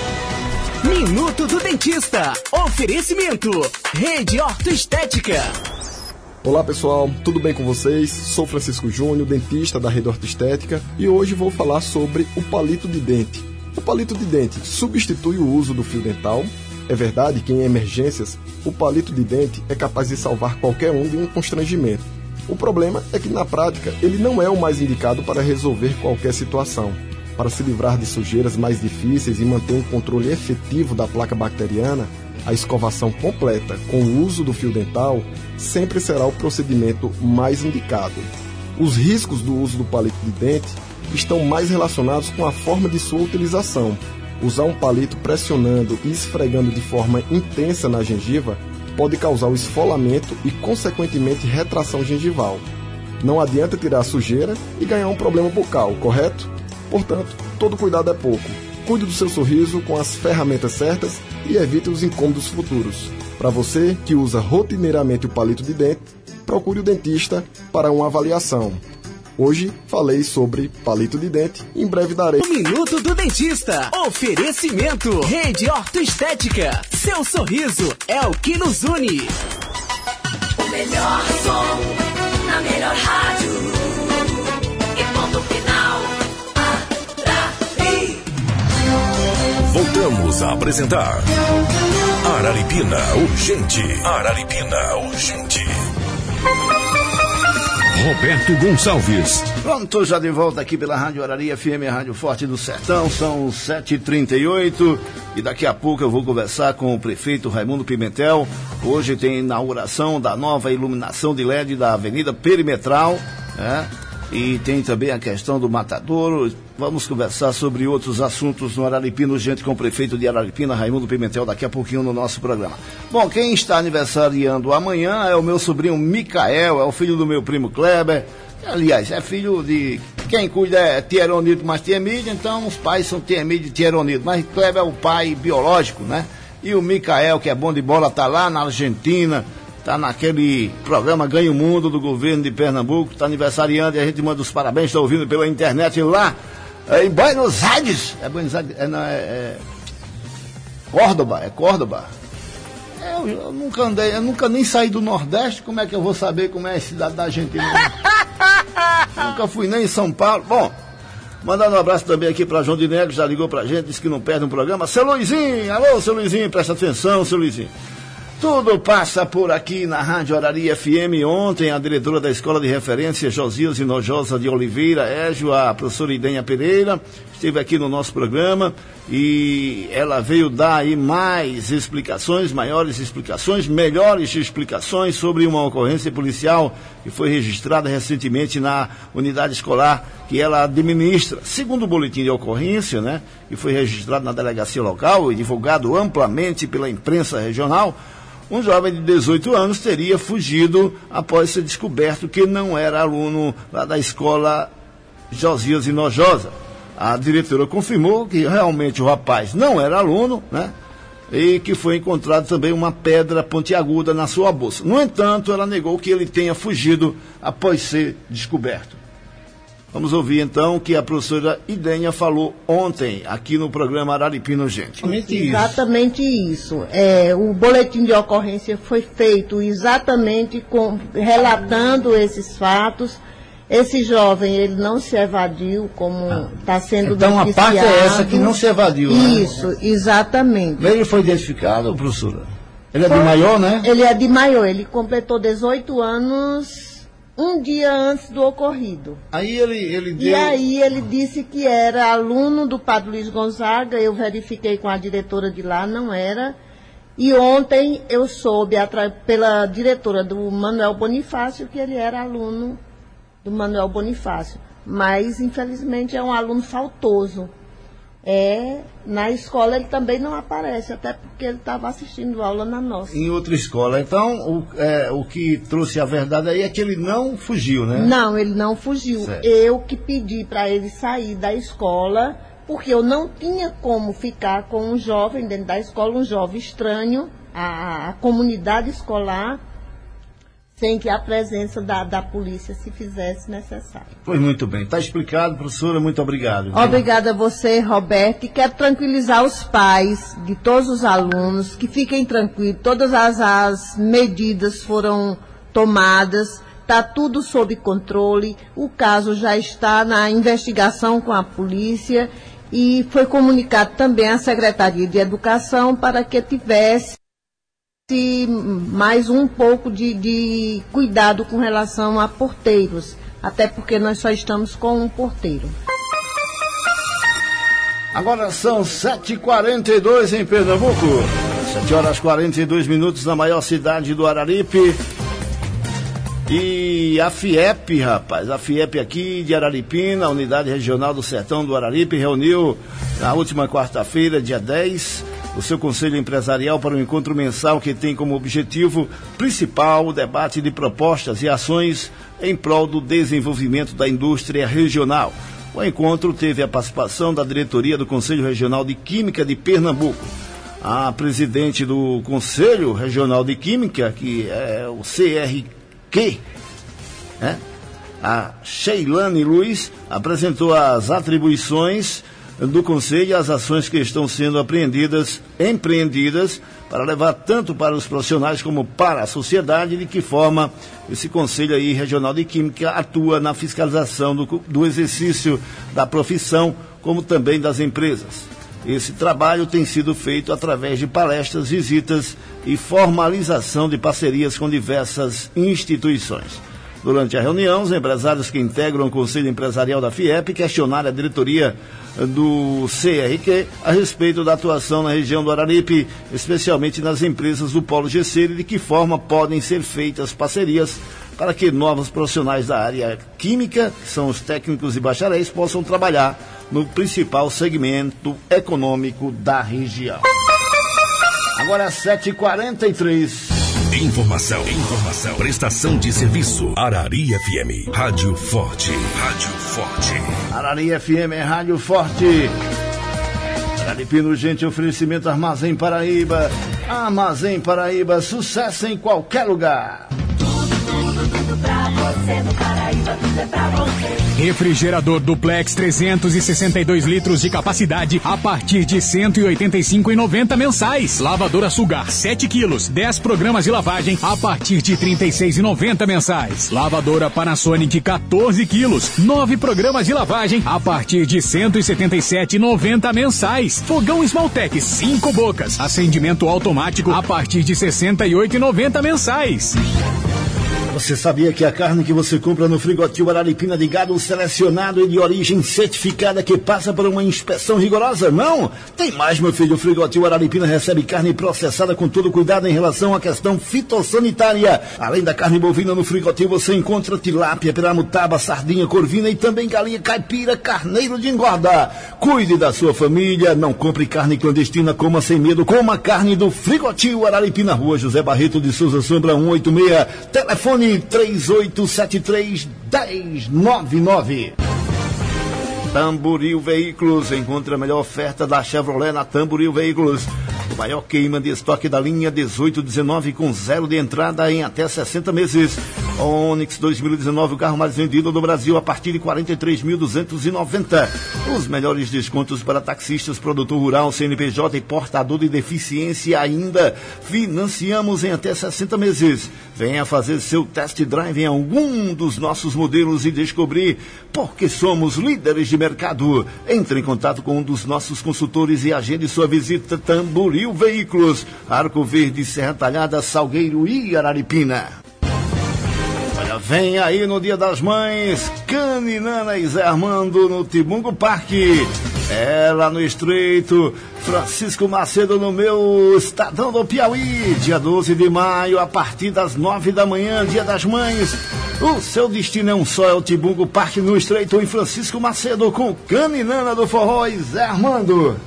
Minuto do Dentista. Oferecimento: Rede Ortoestética. Olá pessoal, tudo bem com vocês? Sou Francisco Júnior, dentista da Rede Ortoestética, e hoje vou falar sobre o palito de dente. O palito de dente substitui o uso do fio dental. É verdade que em emergências, o palito de dente é capaz de salvar qualquer um de um constrangimento. O problema é que na prática ele não é o mais indicado para resolver qualquer situação. Para se livrar de sujeiras mais difíceis e manter um controle efetivo da placa bacteriana, a escovação completa com o uso do fio dental sempre será o procedimento mais indicado. Os riscos do uso do palito de dente estão mais relacionados com a forma de sua utilização. Usar um palito pressionando e esfregando de forma intensa na gengiva pode causar o esfolamento e, consequentemente, retração gengival. Não adianta tirar a sujeira e ganhar um problema bucal, correto? Portanto, todo cuidado é pouco. Cuide do seu sorriso com as ferramentas certas e evite os incômodos futuros. Para você que usa rotineiramente o palito de dente, procure o dentista para uma avaliação. Hoje falei sobre palito de dente, em breve darei. O Minuto do Dentista. Oferecimento: Rede Ortoestética. Seu sorriso é o que nos une. O melhor som na melhor rádio. E ponto final. Arari. Voltamos a apresentar Araripina Urgente. Araripina Urgente. Roberto Gonçalves. Pronto, estou já de volta aqui pela Rádio Arari FM, a Rádio Forte do Sertão. São 7h38 e daqui a pouco eu vou conversar com o prefeito Raimundo Pimentel. Hoje tem inauguração da nova iluminação de LED da Avenida Perimetral, né? E tem também a questão do matadouro. Vamos conversar sobre outros assuntos no Araripina Urgente com o prefeito de Araripina, Raimundo Pimentel, daqui a pouquinho no nosso programa. Bom, quem está aniversariando amanhã é o meu sobrinho Micael, é o filho do meu primo Kleber. Aliás, é filho de... Quem cuida é Tieronito mais Tiemide, então os pais são Tiemide e Tieronito. Mas Kleber é o pai biológico, né? E o Micael, que é bom de bola, está lá na Argentina, está naquele programa Ganha o Mundo do governo de Pernambuco, está aniversariando e a gente manda os parabéns, está ouvindo pela internet lá em Buenos Aires. É Buenos Aires, Córdoba. Eu nunca andei, eu nunca nem saí do Nordeste, como é que eu vou saber como é a cidade da Argentina? Nunca fui nem em São Paulo. Bom, mandando um abraço também aqui para João de Negro, já ligou pra gente, disse que não perde um programa. Seu Luizinho, alô, seu Luizinho, presta atenção, seu Luizinho. Tudo passa por aqui na Rádio Arari FM. Ontem, a diretora da Escola de Referência, Josias Hinojosa de Oliveira, Égio, a professora Idenha Pereira, esteve aqui no nosso programa e ela veio dar aí mais explicações, maiores explicações, melhores explicações sobre uma ocorrência policial que foi registrada recentemente na unidade escolar que ela administra. Segundo o boletim de ocorrência, né, que foi registrado na delegacia local e divulgado amplamente pela imprensa regional, um jovem de 18 anos teria fugido após ser descoberto que não era aluno lá da escola Josias Hinojosa. A diretora confirmou que realmente o rapaz não era aluno, né? E que foi encontrado também uma pedra pontiaguda na sua bolsa. No entanto, ela negou que ele tenha fugido após ser descoberto. Vamos ouvir então o que a professora Idênia falou ontem aqui no programa Araripina Urgente. Exatamente isso. O boletim de ocorrência foi feito exatamente relatando esses fatos. Esse jovem, ele não se evadiu como está sendo então, noticiado. Então a parte é essa que não se evadiu, Isso, né? Exatamente. Ele foi identificado, professora? Ele é de maior, né? Ele é de maior. Ele completou 18 anos um dia antes do ocorrido. Aí ele deu... E aí ele disse que era aluno do Padre Luiz Gonzaga. Eu verifiquei com a diretora de lá, não era. E ontem eu soube, pela diretora do Manuel Bonifácio, que ele era aluno do Manuel Bonifácio, mas infelizmente é um aluno faltoso. Na escola ele também não aparece, até porque ele estava assistindo aula na nossa. Em outra escola. Então, o que trouxe a verdade aí é que ele não fugiu, né? Não, ele não fugiu. Certo. Eu que pedi para ele sair da escola, porque eu não tinha como ficar com um jovem dentro da escola, um jovem estranho, a comunidade escolar, sem que a presença da polícia se fizesse necessário. Pois muito bem. Está explicado, professora. Muito obrigado. Viu? Obrigada a você, Roberto. E quero tranquilizar os pais de todos os alunos, que fiquem tranquilos. Todas as medidas foram tomadas. Está tudo sob controle. O caso já está na investigação com a polícia. E foi comunicado também à Secretaria de Educação para que tivesse mais um pouco de cuidado com relação a porteiros, até porque nós só estamos com um porteiro. Agora são 7h42 em Pernambuco, 7h42 na maior cidade do Araripe. E a FIEP, rapaz, a FIEP aqui de Araripina, a Unidade Regional do Sertão do Araripe, reuniu na última quarta-feira, dia 10, o seu Conselho Empresarial para um encontro mensal que tem como objetivo principal o debate de propostas e ações em prol do desenvolvimento da indústria regional. O encontro teve a participação da diretoria do Conselho Regional de Química de Pernambuco. A presidente do Conselho Regional de Química, que é o CRQ, a Sheilane Luiz, apresentou as atribuições do Conselho e as ações que estão sendo empreendidas para levar tanto para os profissionais como para a sociedade, de que forma esse Conselho aí Regional de Química atua na fiscalização do exercício da profissão, como também das empresas. Esse trabalho tem sido feito através de palestras, visitas e formalização de parcerias com diversas instituições. Durante a reunião, os empresários que integram o Conselho Empresarial da FIEP questionaram a diretoria do CRQ a respeito da atuação na região do Araripe, especialmente nas empresas do Polo GC, e de que forma podem ser feitas parcerias para que novos profissionais da área química, que são os técnicos e bacharéis, possam trabalhar no principal segmento econômico da região. Agora 7h43. Informação. Prestação de serviço. Arari FM. Rádio Forte. Arari FM é Rádio Forte. Araripina Urgente, oferecimento Armazém Paraíba. Armazém Paraíba, sucesso em qualquer lugar. Tudo pra você no Paraíba, tudo é pra você. Refrigerador Duplex 362 litros de capacidade a partir de R$ 185,90 mensais. Lavadora Sugar 7 quilos, 10 programas de lavagem a partir de R$ 36,90 mensais. Lavadora Panasonic 14 quilos, 9 programas de lavagem a partir de R$ 177,90 mensais. Fogão Esmaltec 5 bocas, acendimento automático a partir de R$ 68,90 mensais. Você sabia que a carne que você compra no Frigotil Araripina de gado selecionado e de origem certificada que passa por uma inspeção rigorosa? Não! Tem mais, meu filho. O Frigotil Araripina recebe carne processada com todo cuidado em relação à questão fitossanitária. Além da carne bovina, no Frigotil você encontra tilápia, piramutaba, sardinha, corvina e também galinha caipira, carneiro de engorda. Cuide da sua família, não compre carne clandestina, coma sem medo, coma carne do Frigotil Araripina, Rua José Barreto de Souza Sombra 186, telefone 3873-1099. Tamboril Veículos, encontre a melhor oferta da Chevrolet na Tamboril Veículos. O maior queima de estoque da linha 1819 com zero de entrada em até 60 meses. Onix 2019, o carro mais vendido do Brasil a partir de 43.290. Os melhores descontos para taxistas, produtor rural, CNPJ e portador de deficiência ainda. Financiamos em até 60 meses. Venha fazer seu test drive em algum dos nossos modelos e descobrir porque somos líderes de mercado. Entre em contato com um dos nossos consultores e agende sua visita. Tamboril Veículos, Arco Verde, Serra Talhada, Salgueiro e Araripina. Olha, vem aí no Dia das Mães, Caninana e Zé Armando no Tibungo Parque. É lá no Estreito, Francisco Macedo no meu Estadão do Piauí, dia 12 de maio, a partir das 9 da manhã, Dia das Mães. O seu destino é um só, é o Tibungo Parque no Estreito, em Francisco Macedo, com Caninana do Forró e Zé Armando.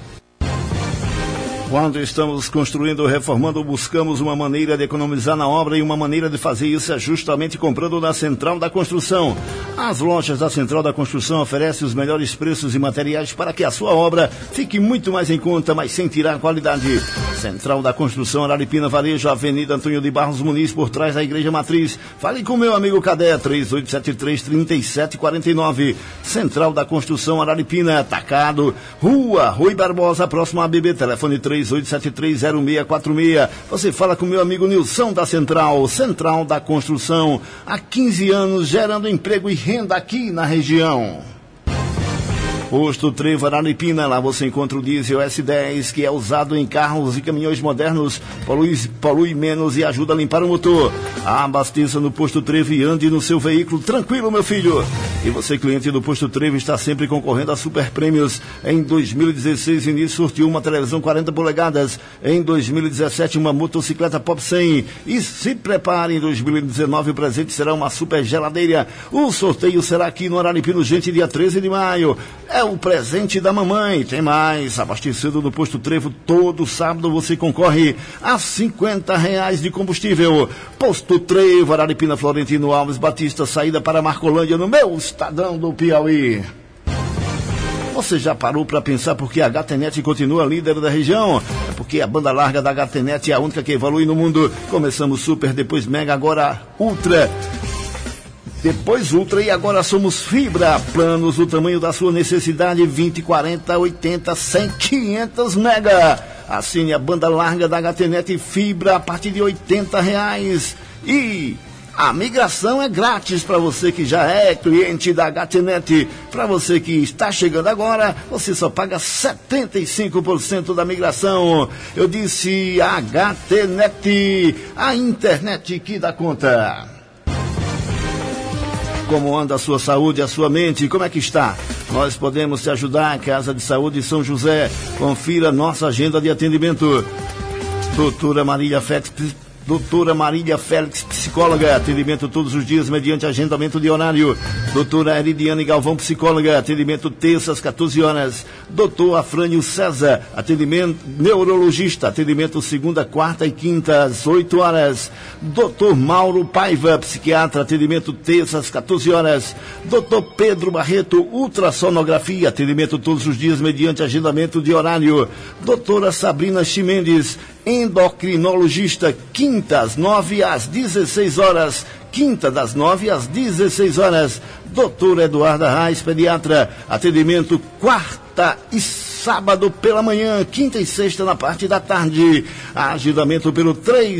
Quando estamos construindo ou reformando, buscamos uma maneira de economizar na obra e uma maneira de fazer isso é justamente comprando na Central da Construção. As lojas da Central da Construção oferecem os melhores preços e materiais para que a sua obra fique muito mais em conta, mas sem tirar a qualidade. Central da Construção, Araripina, Varejo, Avenida Antônio de Barros Muniz, por trás da Igreja Matriz. Fale com meu amigo Cadé, 3873-3749. Central da Construção, Araripina, Atacado, Rua Rui Barbosa, próximo à BB, telefone 3873-0646. Você fala com meu amigo Nilson da Central da Construção, há 15 anos gerando emprego e renda aqui na região. Posto Trevo Araripina, lá você encontra o diesel S10, que é usado em carros e caminhões modernos, polui menos e ajuda a limpar o motor. Abasteça no Posto Trevo e ande no seu veículo tranquilo, meu filho. E você, cliente do Posto Trevo, está sempre concorrendo a super prêmios. Em 2016, o início sorteou uma televisão 40 polegadas. Em 2017, uma motocicleta Pop 100. E se prepare, em 2019, o presente será uma super geladeira. O sorteio será aqui no Araripina, gente, dia 13 de maio. É o presente da mamãe. Tem mais, abastecido no Posto Trevo, todo sábado você concorre a R$50 de combustível. Posto Trevo, Araripina, Florentino Alves Batista, saída para Marcolândia, no meu Estadão do Piauí. Você já parou para pensar por que a HTNet continua líder da região? É porque a banda larga da HTNet é a única que evolui no mundo. Começamos super, depois mega, agora ultra. Depois ultra e agora somos fibra. Planos do tamanho da sua necessidade, 20, 40, 80, 100, 500 mega. Assine a banda larga da HTNet fibra a partir de R$80. E a migração é grátis para você que já é cliente da HTNet. Para você que está chegando agora, você só paga 75% da migração. Eu disse HTNet, a internet que dá conta. Como anda a sua saúde, a sua mente? Como é que está? Nós podemos te ajudar. Casa de Saúde São José. Confira nossa agenda de atendimento. Doutora Marília Félix, psicóloga, atendimento todos os dias mediante agendamento de horário. Doutora Eridiane Galvão, psicóloga, atendimento terças, 14 horas. Doutor Afrânio César, atendimento neurologista, atendimento segunda, quarta e quinta, às 8 horas. Doutor Mauro Paiva, psiquiatra, atendimento terças, 14 horas. Doutor Pedro Barreto, ultrassonografia, atendimento todos os dias mediante agendamento de horário. Doutora Sabrina Chimendes, endocrinologista, quinta às 9 às 16 horas. Quinta das 9 às 16 horas. Doutora Eduarda Reis, pediatra, atendimento quarta e sábado pela manhã, quinta e sexta na parte da tarde. Agendamento pelo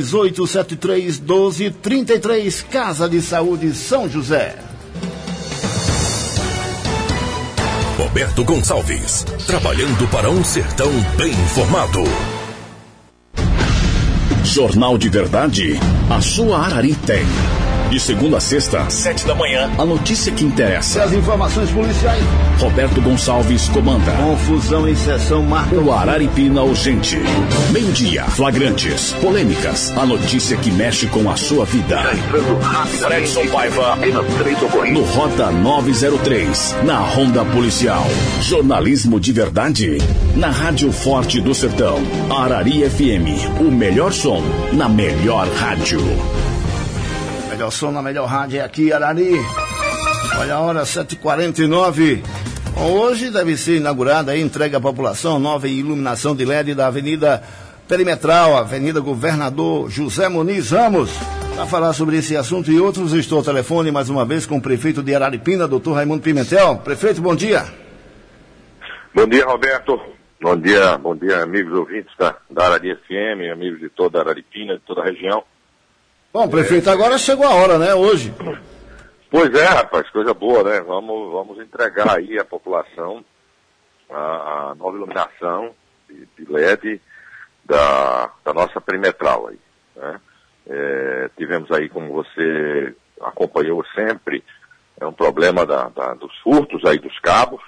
3873-1233, Casa de Saúde São José. Roberto Gonçalves, trabalhando para um sertão bem informado. Jornal de Verdade, a sua Arari tem. De segunda a sexta, 7 da manhã, a notícia que interessa. As informações policiais. Roberto Gonçalves comanda. Confusão em sessão marca o Araripina Urgente. Meio-dia, flagrantes, polêmicas, a notícia que mexe com a sua vida. Fredson Paiva, no Rota 903, na Ronda Policial. Jornalismo de verdade, na Rádio Forte do Sertão. Arari FM, o melhor som, na melhor rádio. Melhor som na melhor rádio é aqui, Arari. Olha a hora, 7h49. Hoje deve ser inaugurada a entrega à população nova iluminação de LED da Avenida Perimetral, Avenida Governador José Muniz Ramos. Para falar sobre esse assunto e outros, estou ao telefone mais uma vez com o prefeito de Araripina, doutor Raimundo Pimentel. Prefeito, bom dia. Bom dia, Roberto. Bom dia, amigos ouvintes da Arari FM, amigos de toda a Araripina, de toda a região. Bom, prefeito, agora chegou a hora, né, hoje? Pois é, rapaz, coisa boa, né? Vamos entregar aí à população a nova iluminação de LED da nossa perimetral aí, né? Tivemos aí, como você acompanhou sempre, um problema dos furtos aí dos cabos.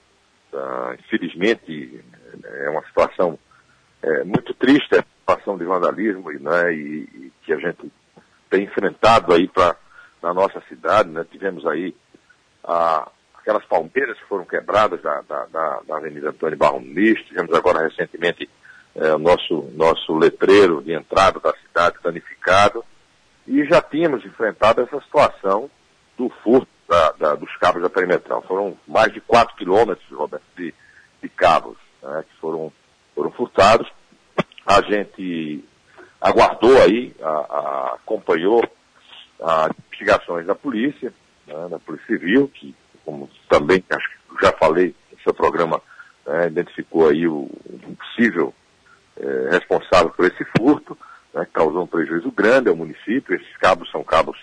Infelizmente, é uma situação muito triste, a situação de vandalismo, né, e que a gente tem enfrentado aí na nossa cidade, né? Tivemos aí aquelas palmeiras que foram quebradas da Avenida Antônio Barro Muniz. Tivemos agora recentemente o nosso letreiro de entrada da cidade danificado, e já tínhamos enfrentado essa situação do furto dos cabos da perimetral. Foram mais de 4 quilômetros, Roberto, de cabos, né, que foram furtados. A gente aguardou aí, acompanhou as investigações da polícia, né, da Polícia Civil, que, como também acho que já falei no seu programa, identificou aí o possível responsável por esse furto, né, que causou um prejuízo grande ao município. Esses cabos são cabos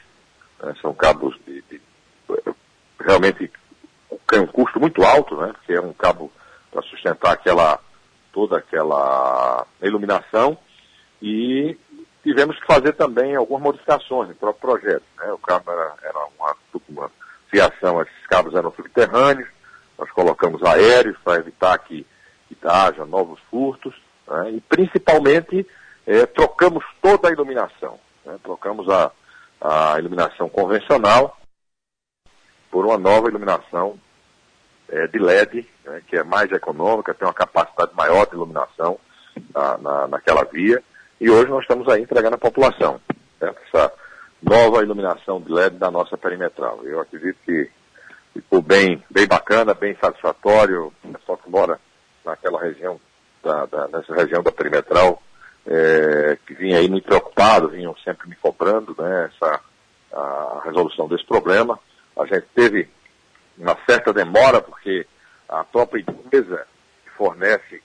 de realmente tem um custo muito alto, né, porque é um cabo para sustentar toda aquela iluminação, e tivemos que fazer também algumas modificações no próprio projeto, né? O cabo era uma fiação, esses cabos eram subterrâneos, nós colocamos aéreos para evitar que haja novos furtos, né? E principalmente trocamos toda a iluminação, né? Trocamos a iluminação convencional por uma nova iluminação de LED, né, que é mais econômica, tem uma capacidade maior de iluminação naquela via, e hoje nós estamos aí entregando à população, né, essa nova iluminação de LED da nossa perimetral. Eu acredito que ficou bem bacana, bem satisfatório. O pessoal que mora naquela região, nessa região da perimetral, que vinha aí muito preocupado, vinham sempre me cobrando, né, a resolução desse problema. A gente teve uma certa demora, porque a própria empresa que fornece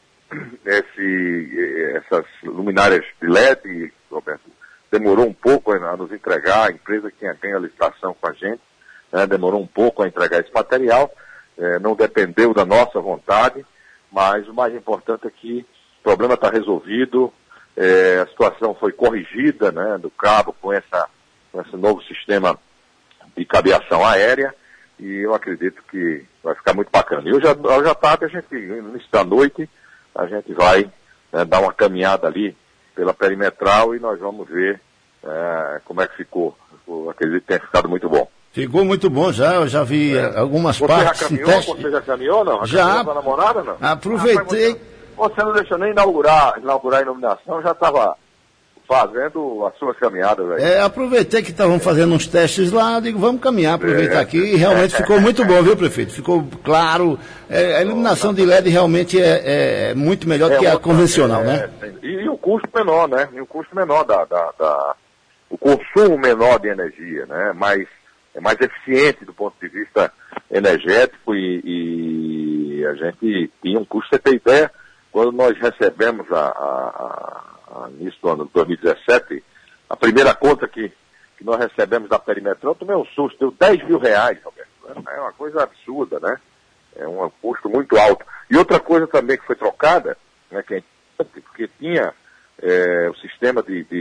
essas luminárias de LED, Roberto, demorou um pouco a nos entregar. A empresa que tinha ganho a licitação com a gente, né, demorou um pouco a entregar esse material, não dependeu da nossa vontade, mas o mais importante é que o problema está resolvido, a situação foi corrigida, né, do cabo com esse novo sistema de cabeação aérea, e eu acredito que vai ficar muito bacana. E hoje à tarde, no início da noite, a gente vai dar uma caminhada ali pela perimetral e nós vamos ver como é que ficou. Eu acredito que tenha ficado muito bom. Ficou muito bom já, eu já vi algumas partes. Você já caminhou, não? Já. Com a namorada, não? Aproveitei. Você não deixou nem inaugurar a iluminação, já estava fazendo as suas caminhadas aí. Aproveitei que estavam fazendo uns testes lá, digo, vamos caminhar, aproveitar aqui, e realmente ficou muito bom, viu, prefeito? Ficou claro, a iluminação de LED realmente é muito melhor do que a convencional, né? E o custo menor, né? E o custo menor o consumo menor de energia, né? É mais eficiente do ponto de vista energético, e a gente tinha um custo, você tem ideia, quando nós recebemos início do ano de 2017, a primeira conta que nós recebemos da perimetral, eu tomei um susto, deu R$10 mil, Roberto. É uma coisa absurda, né? É um custo muito alto. E outra coisa também que foi trocada, né, que é importante, porque tinha o sistema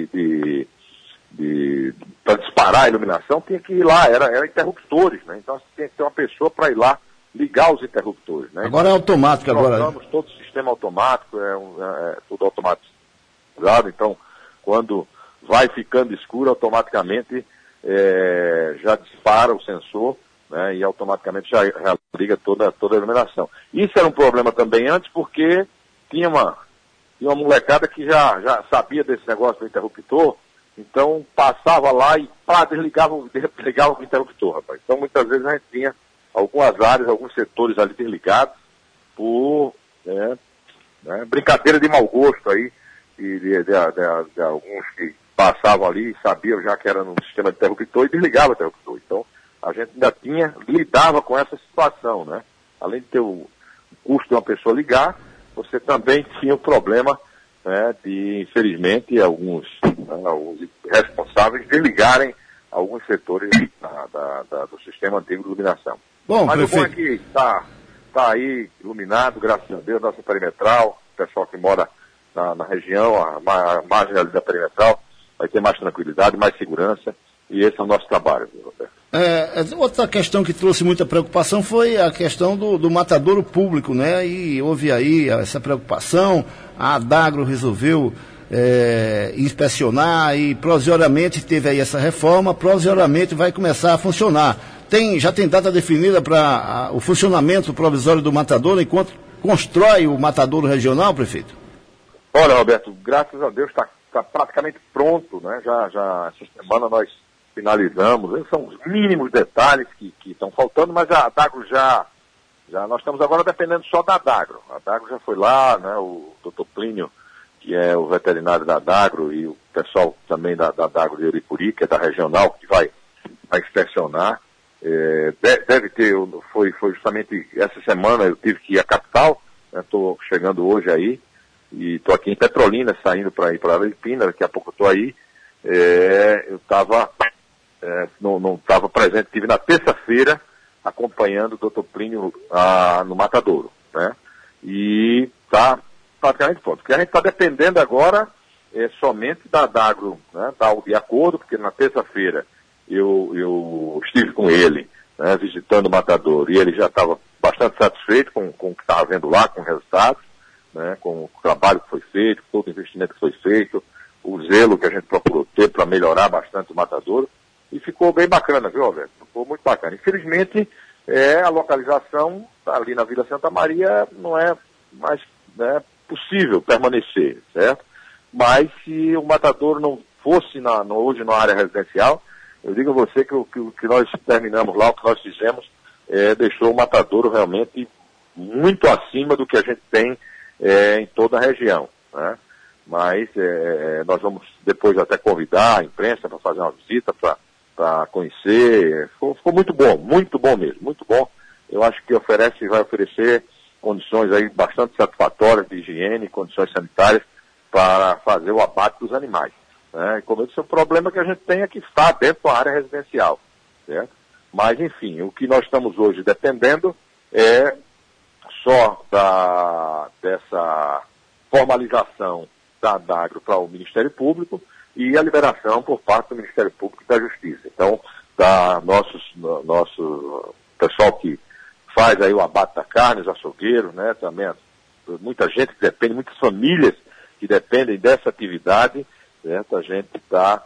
para disparar a iluminação, tinha que ir lá, era interruptores, né? Então tinha que ter uma pessoa para ir lá ligar os interruptores, né? Agora é automático, agora. Trocamos todo o sistema automático, tudo automatizado. Então, quando vai ficando escuro, automaticamente já dispara o sensor, né, e automaticamente já liga toda a iluminação. Isso era um problema também antes, porque tinha uma molecada que já sabia desse negócio do interruptor, então passava lá e desligava o interruptor, rapaz. Então, muitas vezes a gente tinha algumas áreas, alguns setores ali desligados por brincadeira de mau gosto aí, e de alguns que passavam ali e sabiam já que era no sistema de interruptor e desligavam o interruptor. Então, a gente ainda lidava com essa situação, né? Além de ter o custo de uma pessoa ligar, você também tinha o problema, né, de, infelizmente, alguns responsáveis desligarem alguns setores do sistema antigo de iluminação. Bom, mas prefeito, o bom é que está aí iluminado, graças a Deus, nossa perimetral, o pessoal que mora na região, a margem ali da perimetral, vai ter mais tranquilidade, mais segurança, e esse é o nosso trabalho, Roberto. Outra questão que trouxe muita preocupação foi a questão do matadouro público, né? E houve aí essa preocupação, a Adagro resolveu inspecionar e provisoriamente teve aí essa reforma, provisoriamente vai começar a funcionar. Já tem data definida para o funcionamento provisório do matadouro enquanto constrói o matadouro regional, prefeito? Olha, Roberto, graças a Deus está praticamente pronto, né? Já essa semana nós finalizamos, são os mínimos detalhes que estão faltando, mas a Adagro já nós estamos agora dependendo só da Adagro. A Adagro já foi lá, né? O Dr. Plínio, que é o veterinário da Adagro, e o pessoal também da Adagro de Euripuri, que é da regional, que vai inspecionar. Deve ter, foi justamente essa semana eu tive que ir à capital, estou chegando hoje aí, e estou aqui em Petrolina, saindo para ir para Araripina, daqui a pouco estou aí. Eu não estava presente, estive na terça-feira acompanhando o Dr. Plínio no matadouro, né? E está praticamente pronto. O que a gente está dependendo agora é somente da Adagro, né? Tá de acordo, porque na terça-feira eu estive com ele, né, visitando o matadouro, e ele já estava bastante satisfeito com o que estava vendo lá, com os resultados, né, com o trabalho que foi feito, todo o investimento que foi feito, o zelo que a gente procurou ter para melhorar bastante o matadouro, e ficou bem bacana, viu, Alberto? Ficou muito bacana. Infelizmente, a localização ali na Vila Santa Maria não é mais, né, possível permanecer, certo? Mas se o matadouro não fosse hoje na área residencial, eu digo a você que o que nós terminamos lá, o que nós fizemos, deixou o matadouro realmente muito acima do que a gente tem em toda a região, né? Mas nós vamos depois até convidar a imprensa para fazer uma visita, para conhecer. Ficou muito bom mesmo, muito bom. Eu acho que vai oferecer condições aí bastante satisfatórias de higiene, condições sanitárias para fazer o abate dos animais, né? E como eu disse, o problema que a gente tem é que está dentro da área residencial, certo? Mas, enfim, o que nós estamos hoje dependendo é só dessa formalização da Adagro para o Ministério Público e a liberação por parte do Ministério Público e da Justiça. Então, nosso pessoal que faz aí o abate da carne, os açougueiros, né, também muita gente que depende, muitas famílias que dependem dessa atividade, certo? A gente está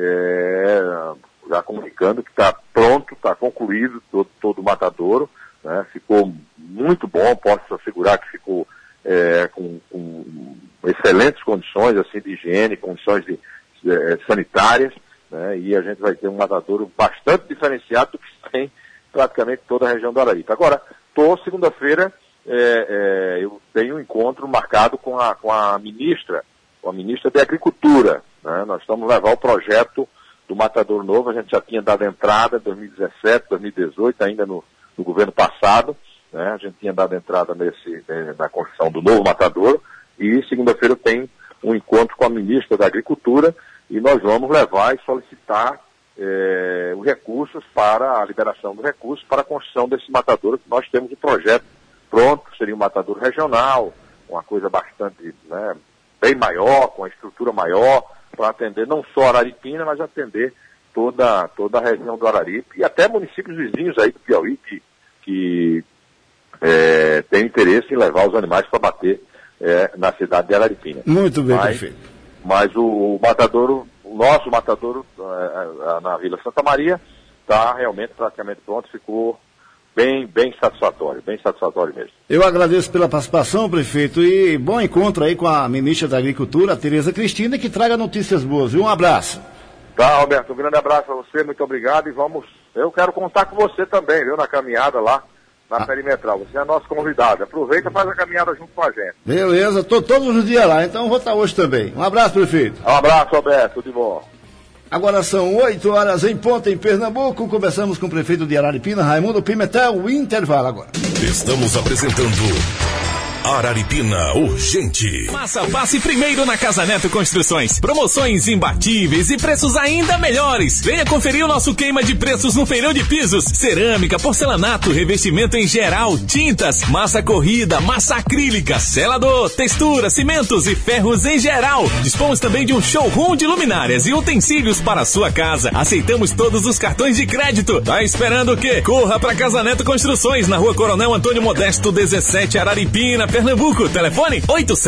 já comunicando que está pronto, está concluído todo o matadouro, né? Ficou muito bom, posso assegurar que ficou com excelentes condições assim, de higiene, condições sanitárias, né? E a gente vai ter um matadouro bastante diferenciado do que tem praticamente toda a região do Araripe. Agora, segunda-feira, eu tenho um encontro marcado com a ministra da Agricultura, né? Nós vamos levar o projeto do matadouro novo, a gente já tinha dado entrada em 2017, 2018, ainda no governo passado, né? A gente tinha dado entrada na construção do novo matadouro, e segunda-feira tem um encontro com a ministra da Agricultura, e nós vamos levar e solicitar os recursos para a liberação dos recursos para a construção desse matadouro. Nós temos um projeto pronto, seria um matadouro regional, uma coisa bastante, né, bem maior, com a estrutura maior, para atender não só Araripina, mas atender toda a região do Araripe e até municípios vizinhos aí do Piauí que tem interesse em levar os animais para bater na cidade de Araripina. Muito bem, prefeito. Mas o nosso matadouro na Vila Santa Maria está realmente praticamente pronto, ficou bem satisfatório mesmo. Eu agradeço pela participação, prefeito, e bom encontro aí com a ministra da Agricultura, a Tereza Cristina, que traga notícias boas, viu? Um abraço. Tá, Roberto, um grande abraço a você, muito obrigado, e eu quero contar com você também, viu, na caminhada lá, na Perimetral. Você é nosso convidado. Aproveita e faz a caminhada junto com a gente. Beleza, estou todos os dias lá, então vou estar hoje também. Um abraço, prefeito. Um abraço, Alberto, tudo de bom. Agora são 8 horas em ponto em Pernambuco. Conversamos com o prefeito de Araripina, Raimundo Pimentel. O intervalo agora. Estamos apresentando Araripina Urgente. Passe primeiro na Casa Neto Construções. Promoções imbatíveis e preços ainda melhores. Venha conferir o nosso queima de preços no feirão de pisos. Cerâmica, porcelanato, revestimento em geral, tintas, massa corrida, massa acrílica, selador, textura, cimentos e ferros em geral. Dispomos também de um showroom de luminárias e utensílios para a sua casa. Aceitamos todos os cartões de crédito. Tá esperando o quê? Corra para Casa Neto Construções, na Rua Coronel Antônio Modesto, 17, Araripina, Pernambuco. Telefone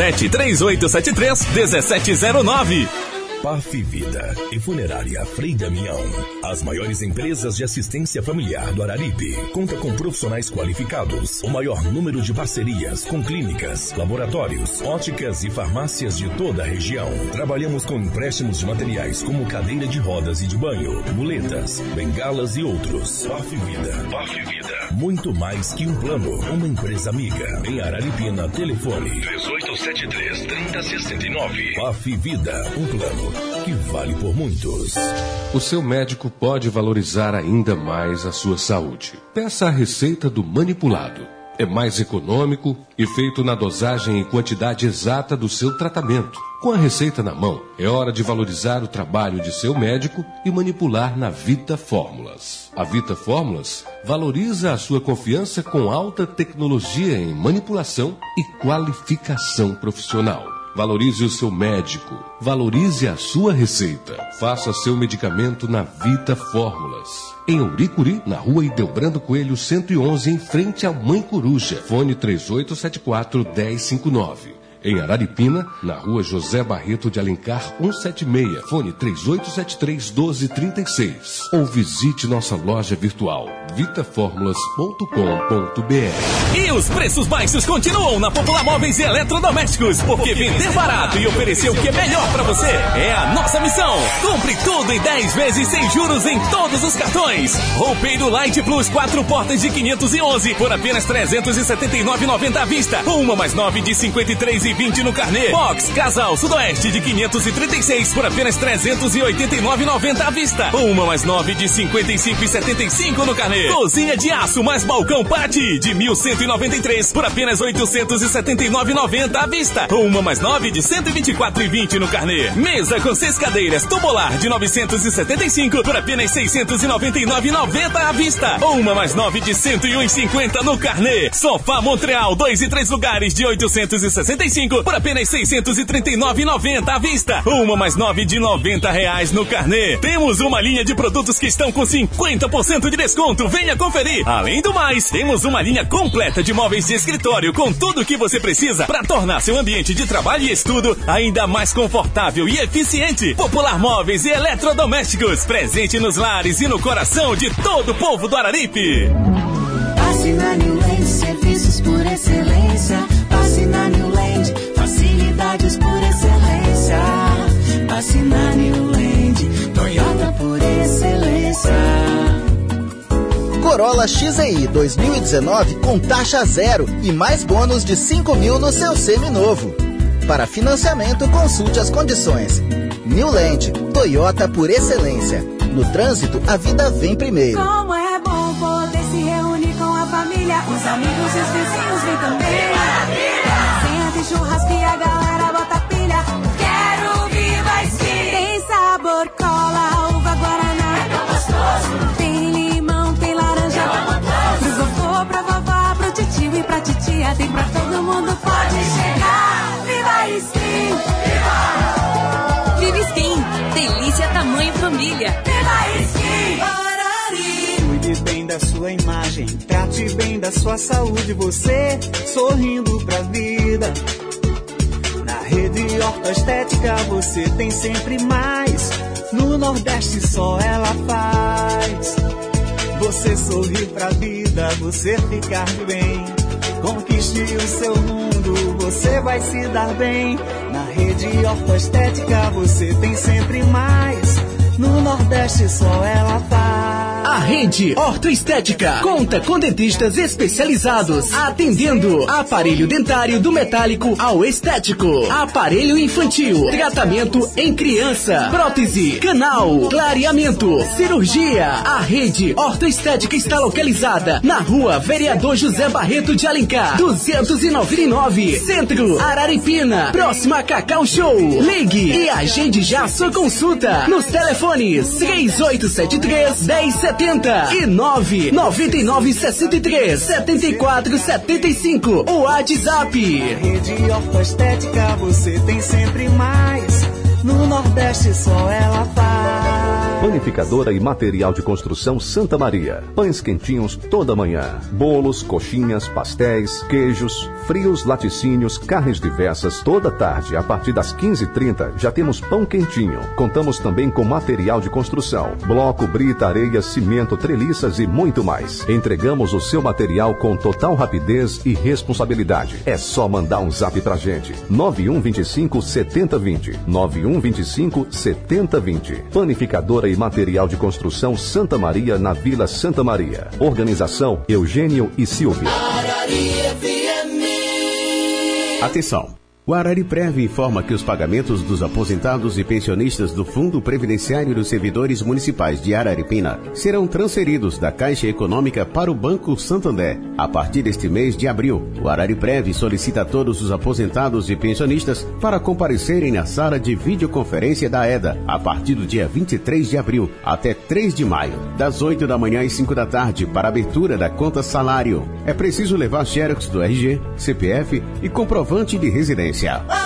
87-3873-1709. PAF Vida e Funerária Frei Damião. As maiores empresas de assistência familiar do Araripe. Conta com profissionais qualificados. O maior número de parcerias com clínicas, laboratórios, óticas e farmácias de toda a região. Trabalhamos com empréstimos de materiais como cadeira de rodas e de banho, muletas, bengalas e outros. PAF Vida. PAF Vida. Muito mais que um plano. Uma empresa amiga. Em Araripina, telefone 3873-3069. PAF Vida. Um plano que vale por muitos. O seu médico pode valorizar ainda mais a sua saúde. Peça a receita do manipulado. É mais econômico e feito na dosagem e quantidade exata do seu tratamento. Com a receita na mão, é hora de valorizar o trabalho de seu médico e manipular na Vita Fórmulas. A Vita Fórmulas valoriza a sua confiança com alta tecnologia em manipulação e qualificação profissional. Valorize o seu médico. Valorize a sua receita. Faça seu medicamento na Vita Fórmulas. Em Ouricuri, na Rua Ideobrando Coelho 111, em frente à Mãe Coruja. Fone 3874-1059. Em Araripina, na Rua José Barreto de Alencar 176. Fone 3873-1236. Ou visite nossa loja virtual vitaformulas.com.br. E os preços baixos continuam na Popular Móveis e Eletrodomésticos, porque vender barato e oferecer o que é melhor para você é a nossa missão. Compre tudo em 10 vezes sem juros em todos os cartões. Roupeiro Light Plus 4 portas de 511 por apenas R$ 379,90 à vista. Uma mais 9 de 53,20 no carnê. Box Casal Sudoeste de 536 por apenas R$ 389,90 à vista. Uma mais 9 de 55,75 no carnê. Cozinha de aço mais balcão Pati de 1.193 por apenas R$ 879,90 à vista. Uma mais 9 de 124,20 no carnê. Mesa com 6 cadeiras Tobolar de 975 por apenas R$ 699,90 à vista. Uma mais 9 de 101,50 no carnê. Sofá Montreal 2 e 3 lugares de 865 por apenas R$ 639,90 à vista. Uma mais 9 de R$90 no carnê. Temos uma linha de produtos que estão com 50% de desconto. Venha conferir. Além do mais, temos uma linha completa de móveis de escritório com tudo o que você precisa para tornar seu ambiente de trabalho e estudo ainda mais confortável e eficiente. Popular Móveis e Eletrodomésticos, presente nos lares e no coração de todo o povo do Araripe. Passe na New Land, serviços por excelência. Passe na New Land, facilidades por excelência. Passe na New Land, Toyota por excelência. Corolla XEI 2019 com taxa zero e mais bônus de 5 mil no seu seminovo. Para financiamento, consulte as condições. New Land, Toyota por excelência. No trânsito, a vida vem primeiro. Como é bom poder se reunir com a família. Os amigos e os vizinhos vêm também. Senta e churrasco e a galera bota pilha. Quero ouvir mais sim. Tem sabor, cola, uva, guaraná. É tão gostoso. Tem limão, tem laranja. Pro vovô, pra vovó, pro titio e pra titia. Tem pra todo mundo, pode chegar. Viva Skin! Viva Skin! Delícia, tamanho, família. Viva Skin! Cuide bem da sua imagem, trate bem da sua saúde. Você sorrindo pra vida. Na Rede Ortoestética você tem sempre mais. No Nordeste só ela faz. Você sorrir pra vida, você ficar bem. Conquiste o seu mundo, você vai se dar bem. Na Rede Ortoestética você tem sempre mais. No Nordeste só ela faz. A Rede Ortoestética conta com dentistas especializados, atendendo aparelho dentário do metálico ao estético, aparelho infantil, tratamento em criança, prótese, canal, clareamento, cirurgia. A Rede Ortoestética está localizada na Rua Vereador José Barreto de Alencar, 299, Centro, Araripina, próxima a Cacau Show. Ligue e agende já sua consulta nos telefones 3873-1070 e 99963-7475. O WhatsApp. Rede Ortoestética, você tem sempre mais. No Nordeste só ela faz. Panificadora e material de construção Santa Maria. Pães quentinhos toda manhã. Bolos, coxinhas, pastéis, queijos, frios, laticínios, carnes diversas toda tarde. A partir das 15h30 já temos pão quentinho. Contamos também com material de construção. Bloco, brita, areia, cimento, treliças e muito mais. Entregamos o seu material com total rapidez e responsabilidade. É só mandar um zap pra gente. 9125-7020. 9125-7020. Panificadora e material de construção Santa Maria, na Vila Santa Maria. Organização Eugênio e Silvia. Atenção! O Arariprev informa que os pagamentos dos aposentados e pensionistas do Fundo Previdenciário dos Servidores Municipais de Araripina serão transferidos da Caixa Econômica para o Banco Santander. A partir deste mês de abril, o Arariprev solicita a todos os aposentados e pensionistas para comparecerem na sala de videoconferência da EDA a partir do dia 23 de abril até 3 de maio, das 8 da manhã às 5 da tarde, para abertura da conta salário. É preciso levar xerox do RG, CPF e comprovante de residência.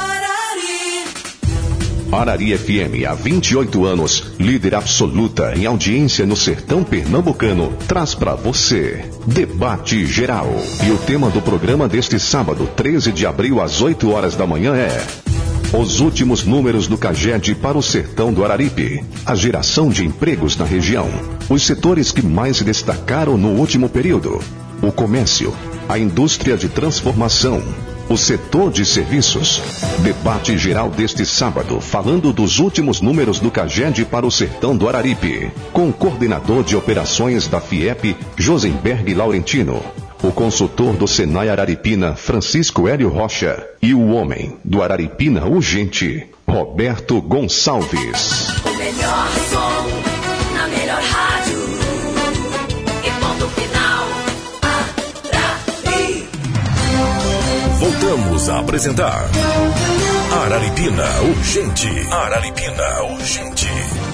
Arari FM, há 28 anos, líder absoluta em audiência no sertão pernambucano, traz para você Debate Geral. E o tema do programa deste sábado, 13 de abril, às 8 horas da manhã é: os últimos números do CAGED para o sertão do Araripe, a geração de empregos na região, os setores que mais se destacaram no último período, o comércio, a indústria de transformação, o setor de serviços. Debate geral deste sábado, falando dos últimos números do CAGED para o sertão do Araripe, com o coordenador de operações da FIEP, Josenberg Laurentino, o consultor do Senai Araripina, Francisco Hélio Rocha, e o homem do Araripina Urgente, Roberto Gonçalves. O melhor som, na melhor rádio, e ponto final, Arari. Voltamos a apresentar Araripina Urgente. Araripina Urgente.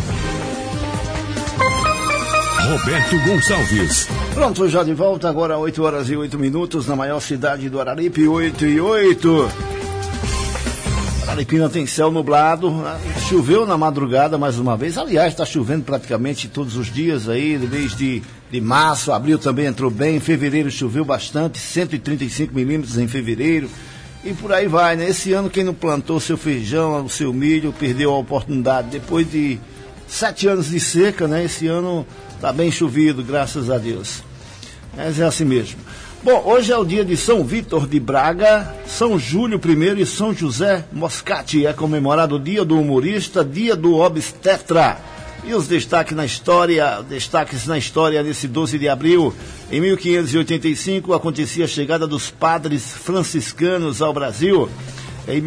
Roberto Gonçalves. Pronto, já de volta, agora 8 horas e 8 minutos, na maior cidade do Araripe, 8 e 8. Araripina tem céu nublado, choveu na madrugada mais uma vez, aliás, está chovendo praticamente todos os dias aí, no mês de março, abril também entrou bem, em fevereiro choveu bastante, 135 milímetros em fevereiro, e por aí vai, né? Esse ano quem não plantou seu feijão, o seu milho, perdeu a oportunidade, depois de 7 anos de seca, né? Esse ano está bem chovido, graças a Deus. Mas é assim mesmo. Bom, hoje é o dia de São Vítor de Braga, São Júlio I e São José Moscati. É comemorado o dia do humorista, dia do obstetra. E os destaques na história nesse 12 de abril. Em 1585 acontecia a chegada dos padres franciscanos ao Brasil. Em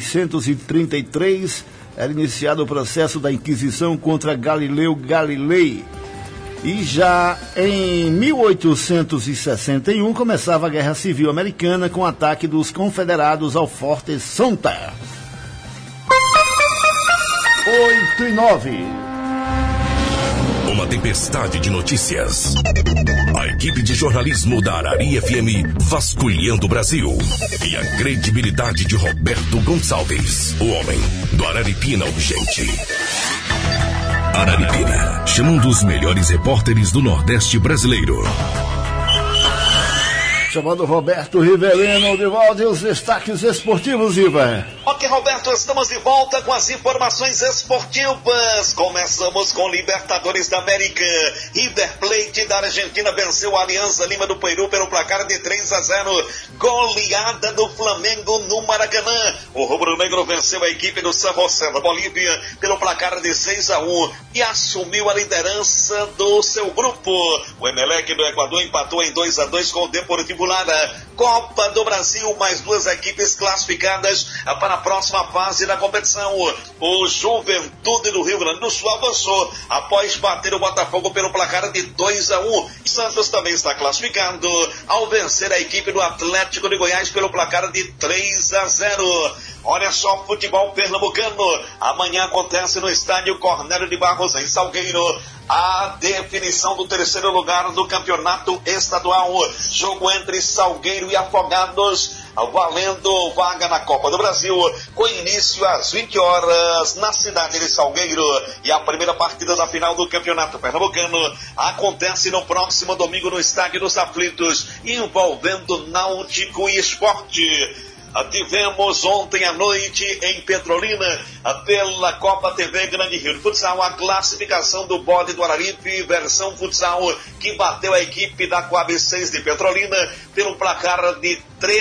1633 era iniciado o processo da Inquisição contra Galileu Galilei. E já em 1861 começava a Guerra Civil Americana com o ataque dos confederados ao Forte Sumter. 8 e 9. Uma tempestade de notícias. A equipe de jornalismo da Arari FM vasculhando o Brasil. E a credibilidade de Roberto Gonçalves, o homem do Araripina Urgente. Araripina, chamando os melhores repórteres do Nordeste brasileiro. Chamando Roberto Rivelino de volta e os destaques esportivos, Ivan. Ok, Roberto, estamos de volta com as informações esportivas. Começamos com Libertadores da América. River Plate da Argentina venceu a Alianza Lima do Peru pelo placar de 3-0. Goleada do Flamengo no Maracanã. O rubro-negro venceu a equipe do San José da Bolívia pelo placar de 6-1 e assumiu a liderança do seu grupo. O Emelec do Equador empatou em 2-2 com o Deportivo Lara. Copa do Brasil, mais 2 equipes classificadas para a próxima fase da competição. O Juventude do Rio Grande do Sul avançou após bater o Botafogo pelo placar de 2-1. Santos também está classificado ao vencer a equipe do Atlético de Goiás pelo placar de 3-0. Olha só, futebol pernambucano. Amanhã acontece no estádio Cornélio de Barros, em Salgueiro, a definição do 3º lugar do campeonato estadual. Jogo entre Salgueiro e Afogados, valendo vaga na Copa do Brasil, com início às 20 horas na cidade de Salgueiro. E a primeira partida da final do campeonato pernambucano acontece no próximo domingo no Estádio dos Aflitos, envolvendo Náutico e Sport. Tivemos ontem à noite em Petrolina, pela Copa TV Grande Rio de Futsal, a classificação do Bode do Araripe, versão futsal, que bateu a equipe da Coab 6 de Petrolina pelo placar de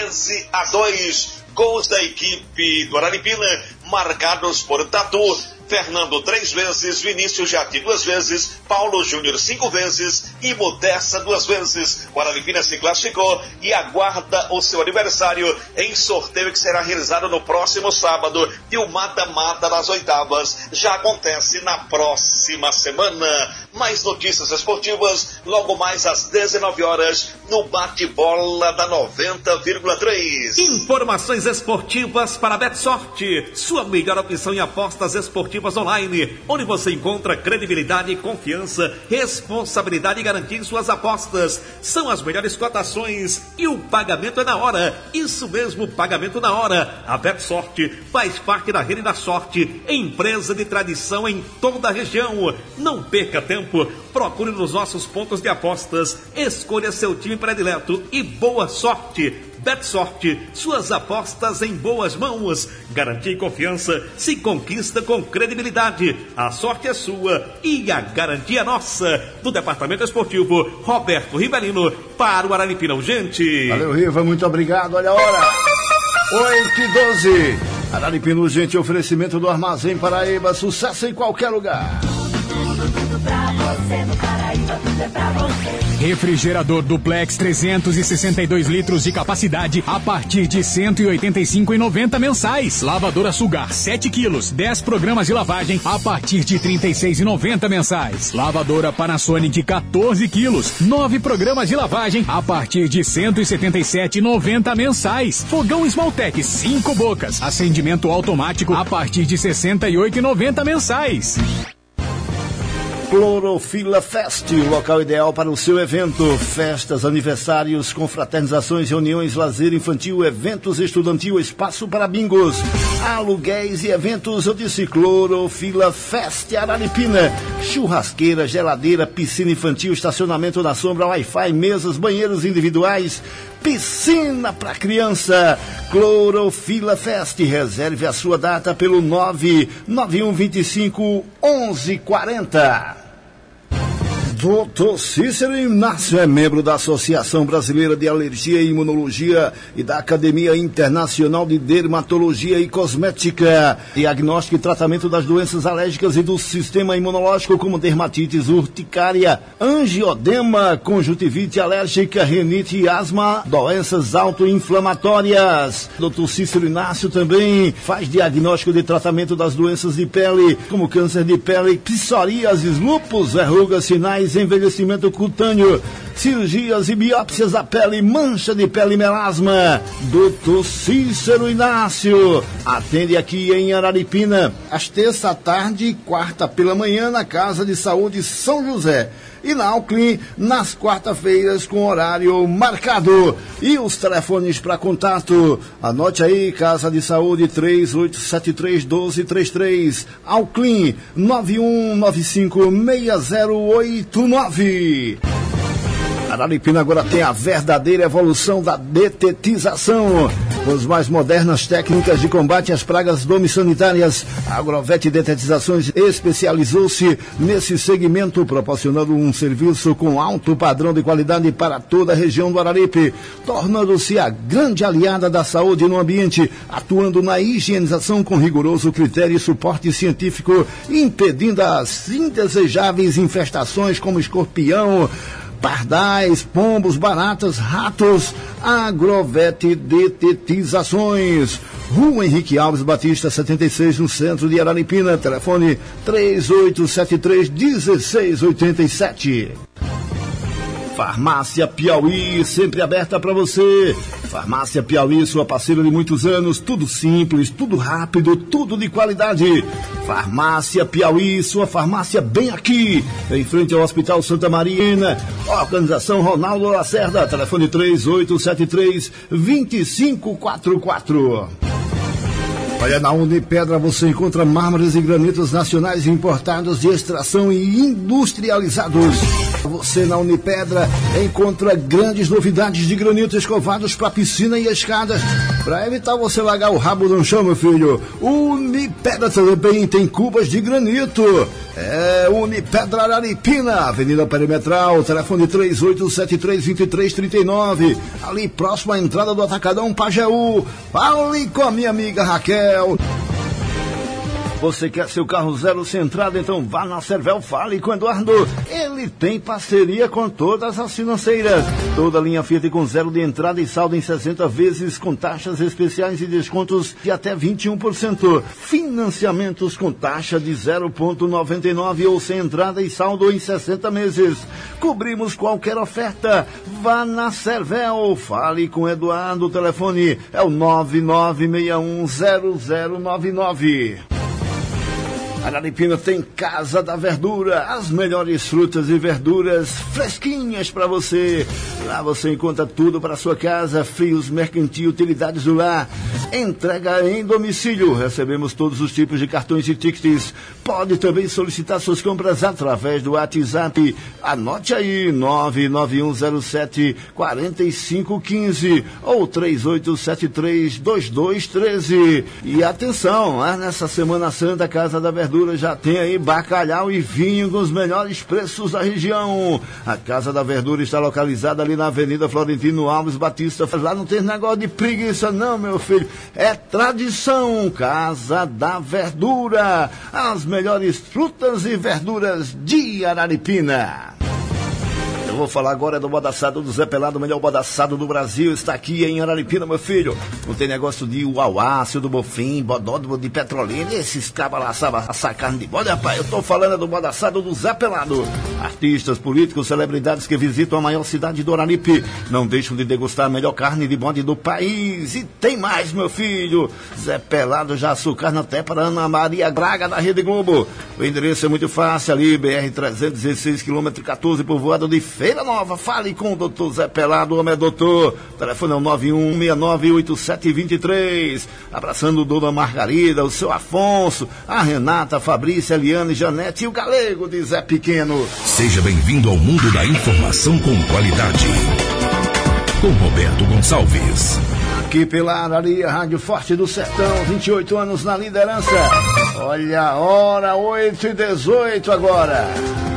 13-2. Gols da equipe do Araripina, marcados por Tatu, Fernando 3 vezes, Vinícius Jati 2 vezes, Paulo Júnior 5 vezes e Modessa 2 vezes. O Araripina se classificou e aguarda o seu aniversário em sorteio que será realizado no próximo sábado. E o mata-mata das oitavas já acontece na próxima semana. Mais notícias esportivas logo mais às 19 horas no bate-bola da 90,3. Informações esportivas para a BetSorte, sua melhor opção em apostas esportivas online, onde você encontra credibilidade, confiança, responsabilidade e garantia em suas apostas. São as melhores cotações e o pagamento é na hora. Isso mesmo, pagamento na hora. A BetSorte faz parte da Rede da Sorte, empresa de tradição em toda a região. Não perca tempo, procure nos nossos pontos de apostas, escolha seu time predileto e boa sorte. BetSorte, suas apostas em boas mãos. Garantia e confiança se conquista com credibilidade. A sorte é sua e a garantia é nossa. Do Departamento Esportivo, Roberto Rivelino, para o Araripina Urgente. Valeu, Riva, muito obrigado. Olha a hora, 8h12. Araripina Urgente, oferecimento do Armazém Paraíba, sucesso em qualquer lugar. Tudo pra você no Paraíba, tudo é pra você. Refrigerador Duplex 362 litros de capacidade a partir de R$ 185,90 mensais. Lavadora Sugar 7 quilos, 10 programas de lavagem a partir de R$ 36,90 mensais. Lavadora Panasonic 14 quilos, 9 programas de lavagem a partir de R$ 177,90 mensais. Fogão Smalltech 5 bocas, acendimento automático a partir de R$ 68,90 mensais. Clorofila Fest, o local ideal para o seu evento. Festas, aniversários, confraternizações, reuniões, lazer infantil, eventos estudantil, espaço para bingos, aluguéis e eventos. Eu disse Clorofila Fest Araripina. Churrasqueira, geladeira, piscina infantil, estacionamento na sombra, Wi-Fi, mesas, banheiros individuais, piscina para criança. Clorofila Fest. Reserve a sua data pelo 99125 1140. Dr. Cícero Inácio é membro da Associação Brasileira de Alergia e Imunologia e da Academia Internacional de Dermatologia e Cosmética. Diagnóstico e tratamento das doenças alérgicas e do sistema imunológico, como dermatites urticária, angiodema, conjuntivite alérgica, rinite e asma, doenças autoinflamatórias. Dr. Cícero Inácio também faz diagnóstico de tratamento das doenças de pele, como câncer de pele, psoríase, lúpus, verrugas, sinais, envelhecimento cutâneo, cirurgias e biópsias da pele, mancha de pele e melasma. Dr. Cícero Inácio atende aqui em Araripina, às terça à tarde e quarta pela manhã, na Casa de Saúde São José, e na Alclin nas quarta-feiras com horário marcado. E os telefones para contato, anote aí: Casa de Saúde 3873-1233, Alclin 9195-6089. Araripina agora tem a verdadeira evolução da detetização. Com as mais modernas técnicas de combate às pragas domissanitárias, a Agrovet Detetizações especializou-se nesse segmento, proporcionando um serviço com alto padrão de qualidade para toda a região do Araripe, tornando-se a grande aliada da saúde no ambiente, atuando na higienização com rigoroso critério e suporte científico, impedindo as indesejáveis infestações como escorpião, pardais, pombos, baratas, ratos. Agrovet Detetizações, Rua Henrique Alves Batista, 76, no centro de Araripina. Telefone 3873-1687. Farmácia Piauí, sempre aberta para você. Farmácia Piauí, sua parceira de muitos anos. Tudo simples, tudo rápido, tudo de qualidade. Farmácia Piauí, sua farmácia bem aqui, em frente ao Hospital Santa Marina. Organização Ronaldo Lacerda, telefone 3873-2544. Olha, na Unipedra você encontra mármores e granitos nacionais importados de extração e industrializados. Você na Unipedra encontra grandes novidades de granitos escovados para piscina e escadas, para evitar você largar o rabo no chão, meu filho. Unipedra também tem cubas de granito. É Unipedra Araripina, Avenida Perimetral, telefone 3873-2339, ali próximo à entrada do Atacadão Pajeú. Fale com a minha amiga Raquel. Você quer seu carro zero sem entrada? Então vá na Cervel, fale com o Eduardo. Ele tem parceria com todas as financeiras. Toda a linha Fiat com zero de entrada e saldo em 60 vezes, com taxas especiais e descontos de até 21%. Financiamentos com taxa de 0,99 ou sem entrada e saldo em 60 meses. Cobrimos qualquer oferta. Vá na Cervel, fale com o Eduardo. O telefone é o 99610099. Araripina tem Casa da Verdura, as melhores frutas e verduras fresquinhas para você. Lá você encontra tudo para sua casa, frios, mercantil, utilidades do lar. Entrega em domicílio. Recebemos todos os tipos de cartões e tickets. Pode também solicitar suas compras através do WhatsApp. Anote aí, 99107-4515 ou 3873-2213. E atenção, nessa Semana Santa, Casa da Verdura já tem aí bacalhau e vinho com os melhores preços da região. A Casa da Verdura está localizada ali na Avenida Florentino Alves Batista. Lá não tem negócio de preguiça não, meu filho. É tradição. Casa da Verdura. As melhores frutas e verduras de Araripina. Eu vou falar agora do bode assado do Zé Pelado, o melhor bode assado do Brasil. Está aqui em Araripina, meu filho. Não tem negócio de uauácio, do bofim, bodódromo de Petrolina. Esses cabas lá sabem assar carne de bode, rapaz. Eu tô falando do bode assado do Zé Pelado. Artistas, políticos, celebridades que visitam a maior cidade do Araripe não deixam de degustar a melhor carne de bode do país. E tem mais, meu filho. Zé Pelado já assou carne até para Ana Maria Braga da Rede Globo. O endereço é muito fácil ali, BR-316, km 14, povoado de Feira Nova. Fale com o doutor Zé Pelado, o homem é doutor. O telefone é o 91698723. Abraçando Dona Margarida, o seu Afonso, a Renata, a Fabrícia, a Eliane, Janete e o Galego de Zé Pequeno. Seja bem-vindo ao mundo da informação com qualidade. Com Roberto Gonçalves. Aqui pela Araria, Rádio Forte do Sertão, 28 anos na liderança. Olha a hora, 8h18 agora.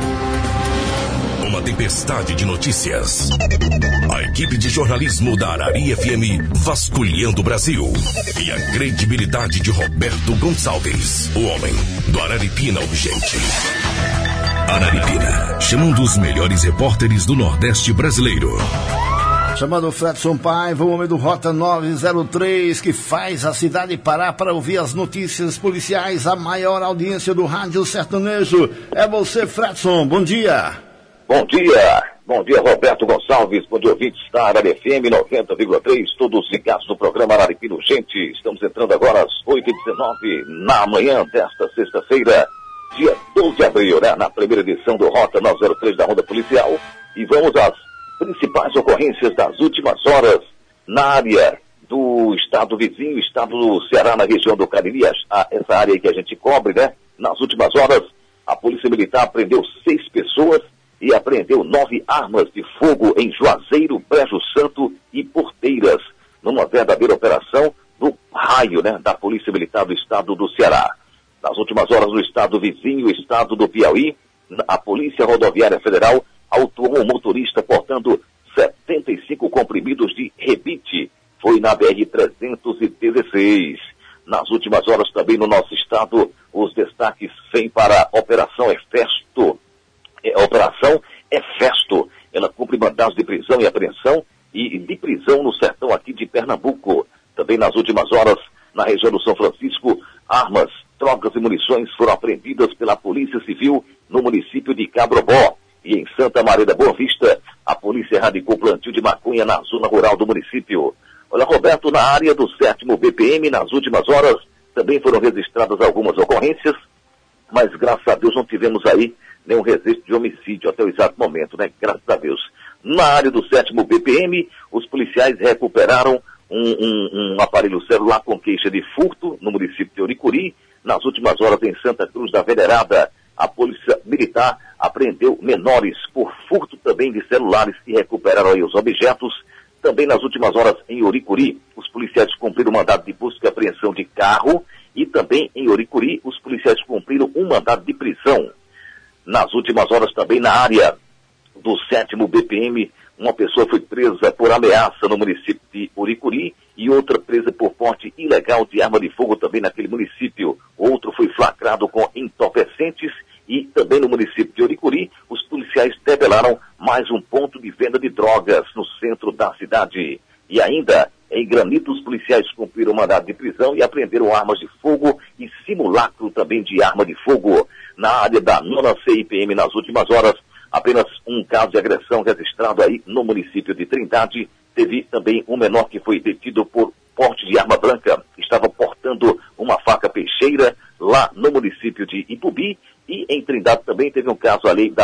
Uma tempestade de notícias. A equipe de jornalismo da Araria FM vasculhando o Brasil. E a credibilidade de Roberto Gonçalves, o homem do Araripina Urgente. Araripina, chamando os melhores repórteres do Nordeste brasileiro. Chamando o Fredson Paiva, o homem do Rota 903, que faz a cidade parar para ouvir as notícias policiais, a maior audiência do rádio sertanejo. É você, Fredson, bom dia. Bom dia, Roberto Gonçalves, bom dia, ouvintes da Araria FM 90,3, todos ligados no programa Araripina Urgente. Estamos entrando agora às 8h19, na manhã desta sexta-feira, dia 12 de abril, né, na primeira edição do Rota 903 da Ronda Policial, e vamos às principais ocorrências das últimas horas na área do estado vizinho, estado do Ceará, na região do Cariri, essa área que a gente cobre, né? Nas últimas horas, a Polícia Militar prendeu 6 pessoas e apreendeu 9 armas de fogo em Juazeiro, Brejo Santo e Porteiras, numa verdadeira operação do raio, né, da Polícia Militar do Estado do Ceará. Nas últimas horas, no estado vizinho, o estado do Piauí, a Polícia Rodoviária Federal autuou um motorista portando 75 comprimidos de rebite. Foi na BR-316. Nas últimas horas, também no nosso estado, os destaques vêm para a Operação Efesto. Operação Efesto. Ela cumpre mandados de prisão e apreensão e de prisão no sertão aqui de Pernambuco. Também nas últimas horas, na região do São Francisco, armas, drogas e munições foram apreendidas pela Polícia Civil no município de Cabrobó. E em Santa Maria da Boa Vista, a polícia erradicou plantio de maconha na zona rural do município. Olha, Roberto, na área do 7º BPM, nas últimas horas, também foram registradas algumas ocorrências, mas graças a Deus não tivemos aí nenhum registro de homicídio até o exato momento, né? Graças a Deus. Na área do 7º BPM, os policiais recuperaram um aparelho celular com queixa de furto no município de Oricuri. Nas últimas horas, em Santa Cruz da Venerada, a Polícia Militar apreendeu menores por furto também de celulares e recuperaram aí os objetos. Também nas últimas horas, em Oricuri, os policiais cumpriram o mandado de busca e apreensão de carro e também em Oricuri, os policiais cumpriram um mandado de prisão. Nas últimas horas, também na área do 7º BPM, uma pessoa foi presa por ameaça no município de Oricuri e outra presa por porte ilegal de arma de fogo também naquele município. Outro foi flagrado com entorpecentes e também no município de Oricuri, os policiais debelaram mais um ponto de venda de drogas no centro da cidade. E ainda, em Granito, os policiais cumpriram o mandado de prisão e apreenderam armas de fogo e simulacro também de arma de fogo. Na área da 9ª CIPM, nas últimas horas, apenas um caso de agressão registrado aí no município de Trindade. Teve também um menor que foi detido por porte de arma branca. Estava portando uma faca peixeira lá no município de Ipubi. E em Trindade também teve um caso da lei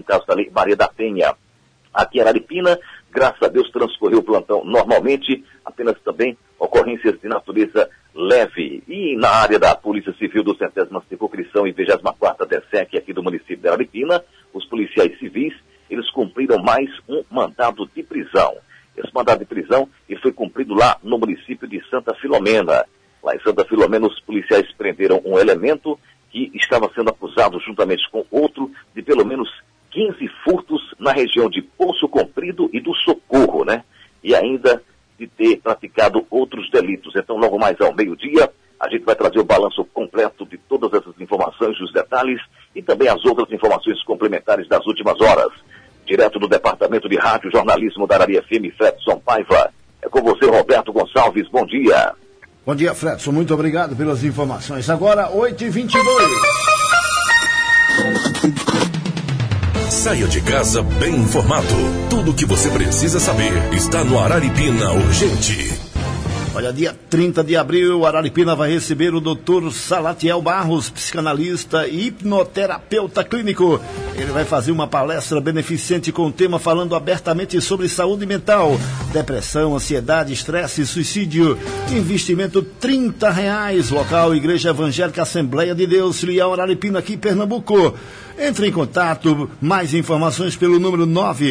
Maria da Penha. Aqui em Araripina, graças a Deus, transcorreu o plantão normalmente, apenas também ocorrências de natureza leve. E na área da Polícia Civil do 70ª Circunscrição e 24ª DESEC aqui do município de Araripina, os policiais civis, eles cumpriram mais um mandado de prisão. Esse mandado de prisão ele foi cumprido lá no município de Santa Filomena. Lá em Santa Filomena, os policiais prenderam um elemento que estava sendo acusado, juntamente com outro, de pelo menos 15 furtos na região de Poço Comprido e do Socorro, né? E ainda de ter praticado outros delitos. Então, logo mais ao meio-dia, a gente vai trazer o balanço completo de todas essas informações, os detalhes e também as outras informações complementares das últimas horas. Direto do Departamento de Rádio e Jornalismo da Arari FM, Fredson Paiva. É com você, Roberto Gonçalves. Bom dia. Bom dia, Fredson. Muito obrigado pelas informações. Agora, 8h22. Saia de casa bem informado. Tudo o que você precisa saber está no Araripina Urgente. Olha, dia 30 de abril, Araripina vai receber o Dr. Salatiel Barros, psicanalista e hipnoterapeuta clínico. Ele vai fazer uma palestra beneficente com o tema falando abertamente sobre saúde mental, depressão, ansiedade, estresse e suicídio. Investimento R$30. Local, Igreja Evangélica Assembleia de Deus, filial Araripina aqui em Pernambuco. Entre em contato, mais informações pelo número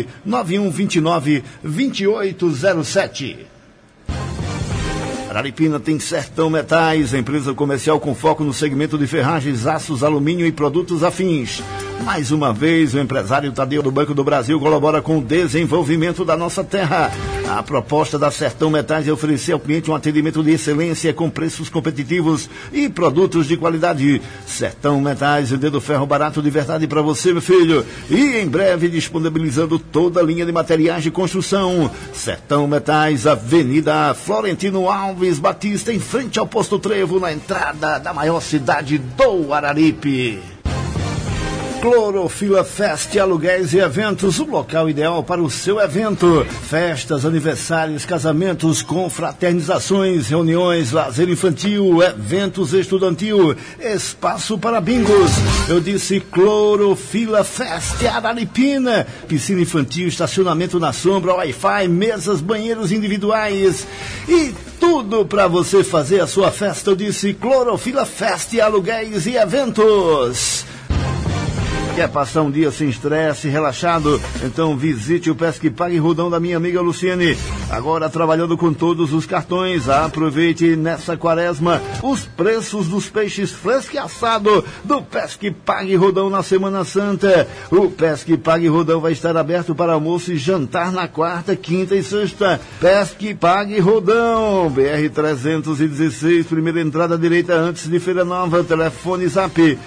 99129-2807. Araripina tem Sertão Metais, empresa comercial com foco no segmento de ferragens, aços, alumínio e produtos afins. Mais uma vez, o empresário Tadeu do Banco do Brasil colabora com o desenvolvimento da nossa terra. A proposta da Sertão Metais é oferecer ao cliente um atendimento de excelência com preços competitivos e produtos de qualidade. Sertão Metais, vendendo ferro barato de verdade para você, meu filho. E em breve disponibilizando toda a linha de materiais de construção. Sertão Metais, Avenida Florentino Alves Batista, em frente ao Posto Trevo, na entrada da maior cidade do Araripe. Clorofila Fest, aluguéis e eventos, o local ideal para o seu evento. Festas, aniversários, casamentos, confraternizações, reuniões, lazer infantil, eventos estudantil, espaço para bingos. Eu disse Clorofila Fest, Araripina. Piscina infantil, estacionamento na sombra, Wi-Fi, mesas, banheiros individuais e tudo para você fazer a sua festa. Eu disse Clorofila Fest, aluguéis e eventos. Quer passar um dia sem estresse, relaxado? Então visite o Pesque Pague Rodão da minha amiga Luciene. agora trabalhando com todos os cartões. Aproveite nessa quaresma os preços dos peixes fresco e assado do Pesque Pague Rodão na Semana Santa. O Pesque Pague Rodão vai estar aberto para almoço e jantar na quarta, quinta e sexta. Pesque Pague Rodão, BR 316, primeira entrada direita antes de Feira Nova. Telefone Zap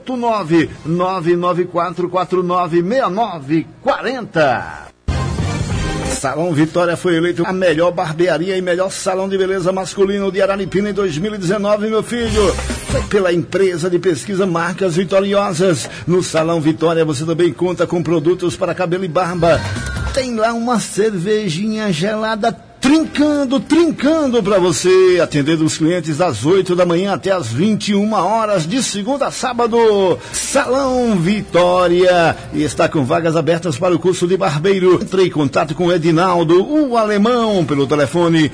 89994496940. Salão Vitória foi eleito a melhor barbearia e melhor salão de beleza masculino de Araripina em 2019, meu filho. Foi pela empresa de pesquisa Marcas Vitoriosas. No Salão Vitória você também conta com produtos para cabelo e barba. Tem lá uma cervejinha gelada trincando para você, atendendo os clientes das 8 da manhã até as 21 horas, de segunda a sábado. Salão Vitória, e está com vagas abertas para o curso de barbeiro. Entre em contato com o Edinaldo, o alemão, pelo telefone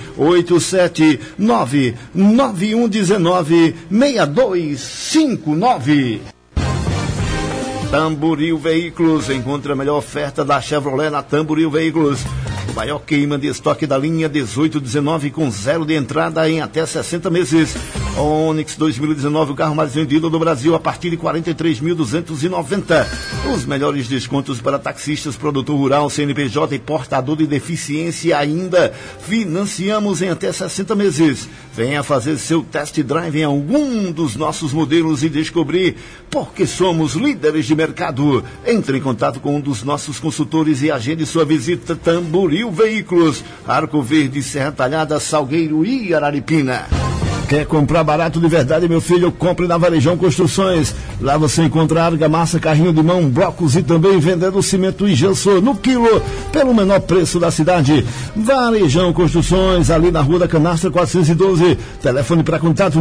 879-9119-6259. Tamboril Veículos, encontra a melhor oferta da Chevrolet na Tamboril Veículos. O maior queima de estoque da linha 1819 com zero de entrada em até 60 meses. Onix 2019, o carro mais vendido do Brasil a partir de 43.290. Os melhores descontos para taxistas, produtor rural, CNPJ e portador de deficiência ainda. Financiamos em até 60 meses. Venha fazer seu test drive em algum dos nossos modelos e descobrir porque somos líderes de mercado. Entre em contato com um dos nossos consultores e agende sua visita. Tamboril Veículos, Arco Verde, Serra Talhada, Salgueiro e Araripina. Quer comprar barato de verdade, meu filho? Compre na Varejão Construções. Lá você encontra argamassa, carrinho de mão, blocos e também vendendo cimento e gesso no quilo, pelo menor preço da cidade. Varejão Construções, ali na Rua da Canastra 412. Telefone para contato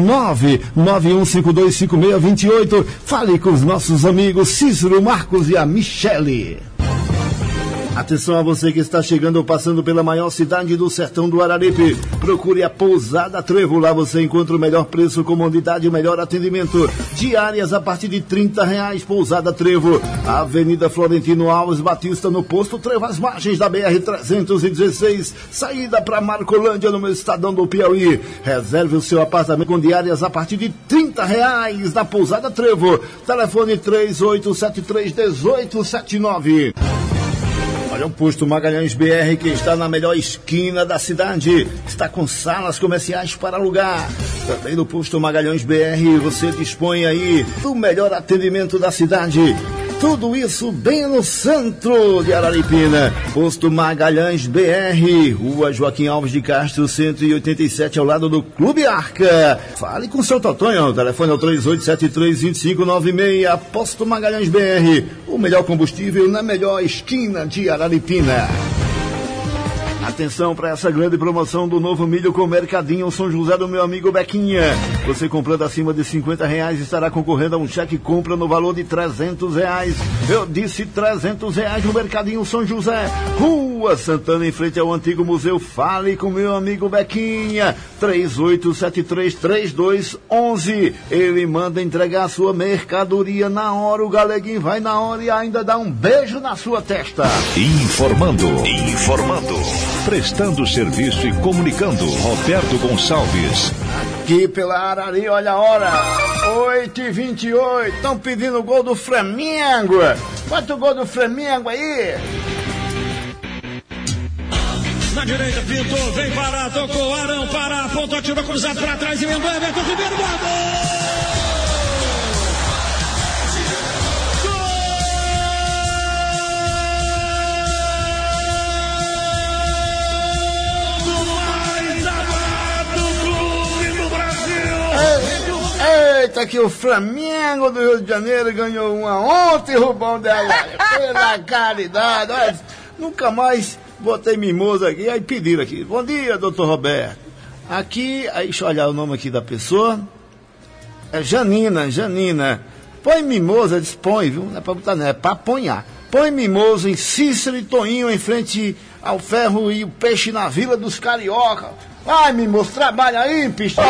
991525628. Fale com os nossos amigos Cícero, Marcos e a Michele. Atenção a você que está chegando ou passando pela maior cidade do sertão do Araripe. Procure a Pousada Trevo. Lá você encontra o melhor preço, comodidade e o melhor atendimento. Diárias a partir de R$30. Pousada Trevo. Avenida Florentino Alves Batista, no posto Trevo, às margens da BR-316. Saída para Marcolândia, no meu estadão do Piauí. Reserve o seu apartamento com diárias a partir de R$30 na Pousada Trevo. Telefone 3873-1879. Olha, o posto Magalhães BR, que está na melhor esquina da cidade, está com salas comerciais para alugar. Também no posto Magalhães BR você dispõe aí do melhor atendimento da cidade. Tudo isso bem no centro de Araripina. Posto Magalhães BR, Rua Joaquim Alves de Castro, 187, ao lado do Clube Arca. Fale com o seu Totonho, o telefone é o 3873-2596. Posto Magalhães BR, o melhor combustível na melhor esquina de Araripina. Atenção para essa grande promoção do novo milho com Mercadinho São José do meu amigo Bequinha. Você comprando acima de R$50 estará concorrendo a um cheque compra no valor de R$300. Eu disse R$300 no Mercadinho São José, Rua Santana, em frente ao antigo museu. Fale com meu amigo Bequinha, 3873-3211. Ele manda entregar a sua mercadoria na hora. O Galeguinho vai na hora e ainda dá um beijo na sua testa. Informando, prestando serviço e comunicando, Roberto Gonçalves. Aqui pela Arari, olha a hora, 8h28, estão pedindo o gol do Flamengo. Bota o gol do Flamengo aí. Na direita, pintou, vem parar, tocou, Arão, para, ponto, atirou, cruzado para trás, emendou, Everton Ribeiro, guardou! Eita, que o Flamengo do Rio de Janeiro ganhou uma ontem, Rubão dela. Pela caridade. Olha, nunca mais botei mimosa aqui. Aí pediram aqui. Bom dia, doutor Roberto. Aqui, aí deixa eu olhar o nome aqui da pessoa. É Janina. Põe mimosa, dispõe, viu? Não é pra botar, não, é pra apanhar. Põe mimosa em Cícero e Toninho em frente ao Ferro e o Peixe na Vila dos Carioca. Vai, mimoso, trabalha aí, pistola.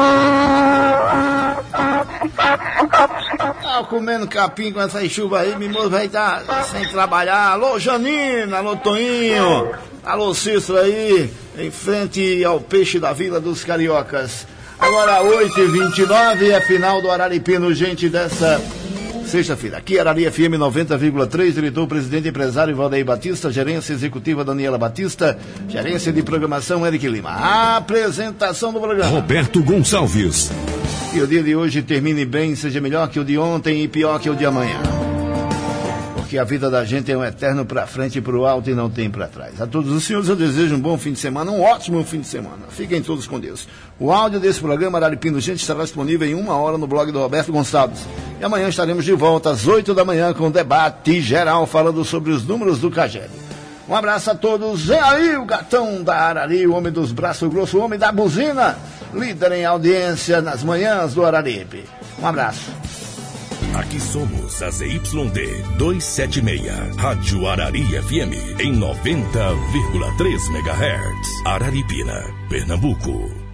Tá comendo capim com essa chuva aí, mimoso vai estar sem trabalhar. Alô, Janina, alô, Toninho. Alô, Cícero aí, em frente ao Peixe da Vila dos Cariocas. Agora 8h29, é final do Araripino, gente, dessa sexta-feira. Aqui, Arari FM 90,3, diretor-presidente empresário Valdeir Batista, gerência executiva Daniela Batista, gerência de programação Eric Lima. A apresentação do programa Roberto Gonçalves. E o dia de hoje termine bem, seja melhor que o de ontem e pior que o de amanhã. Porque a vida da gente é um eterno pra frente e pro alto e não tem pra trás. A todos os senhores eu desejo um bom fim de semana, um ótimo fim de semana. Fiquem todos com Deus. O áudio desse programa Araripino Gente estará disponível em 1 hora no blog do Roberto Gonçalves. E amanhã estaremos de volta às 8 da manhã com um debate geral falando sobre os números do CAGED. Um abraço a todos. Vem aí o gatão da Arari, o homem dos braços grossos, o homem da buzina, líder em audiência nas manhãs do Araripe. Um abraço. Aqui somos a ZYD 276, Rádio Arari FM, em 90,3 MHz. Araripina, Pernambuco.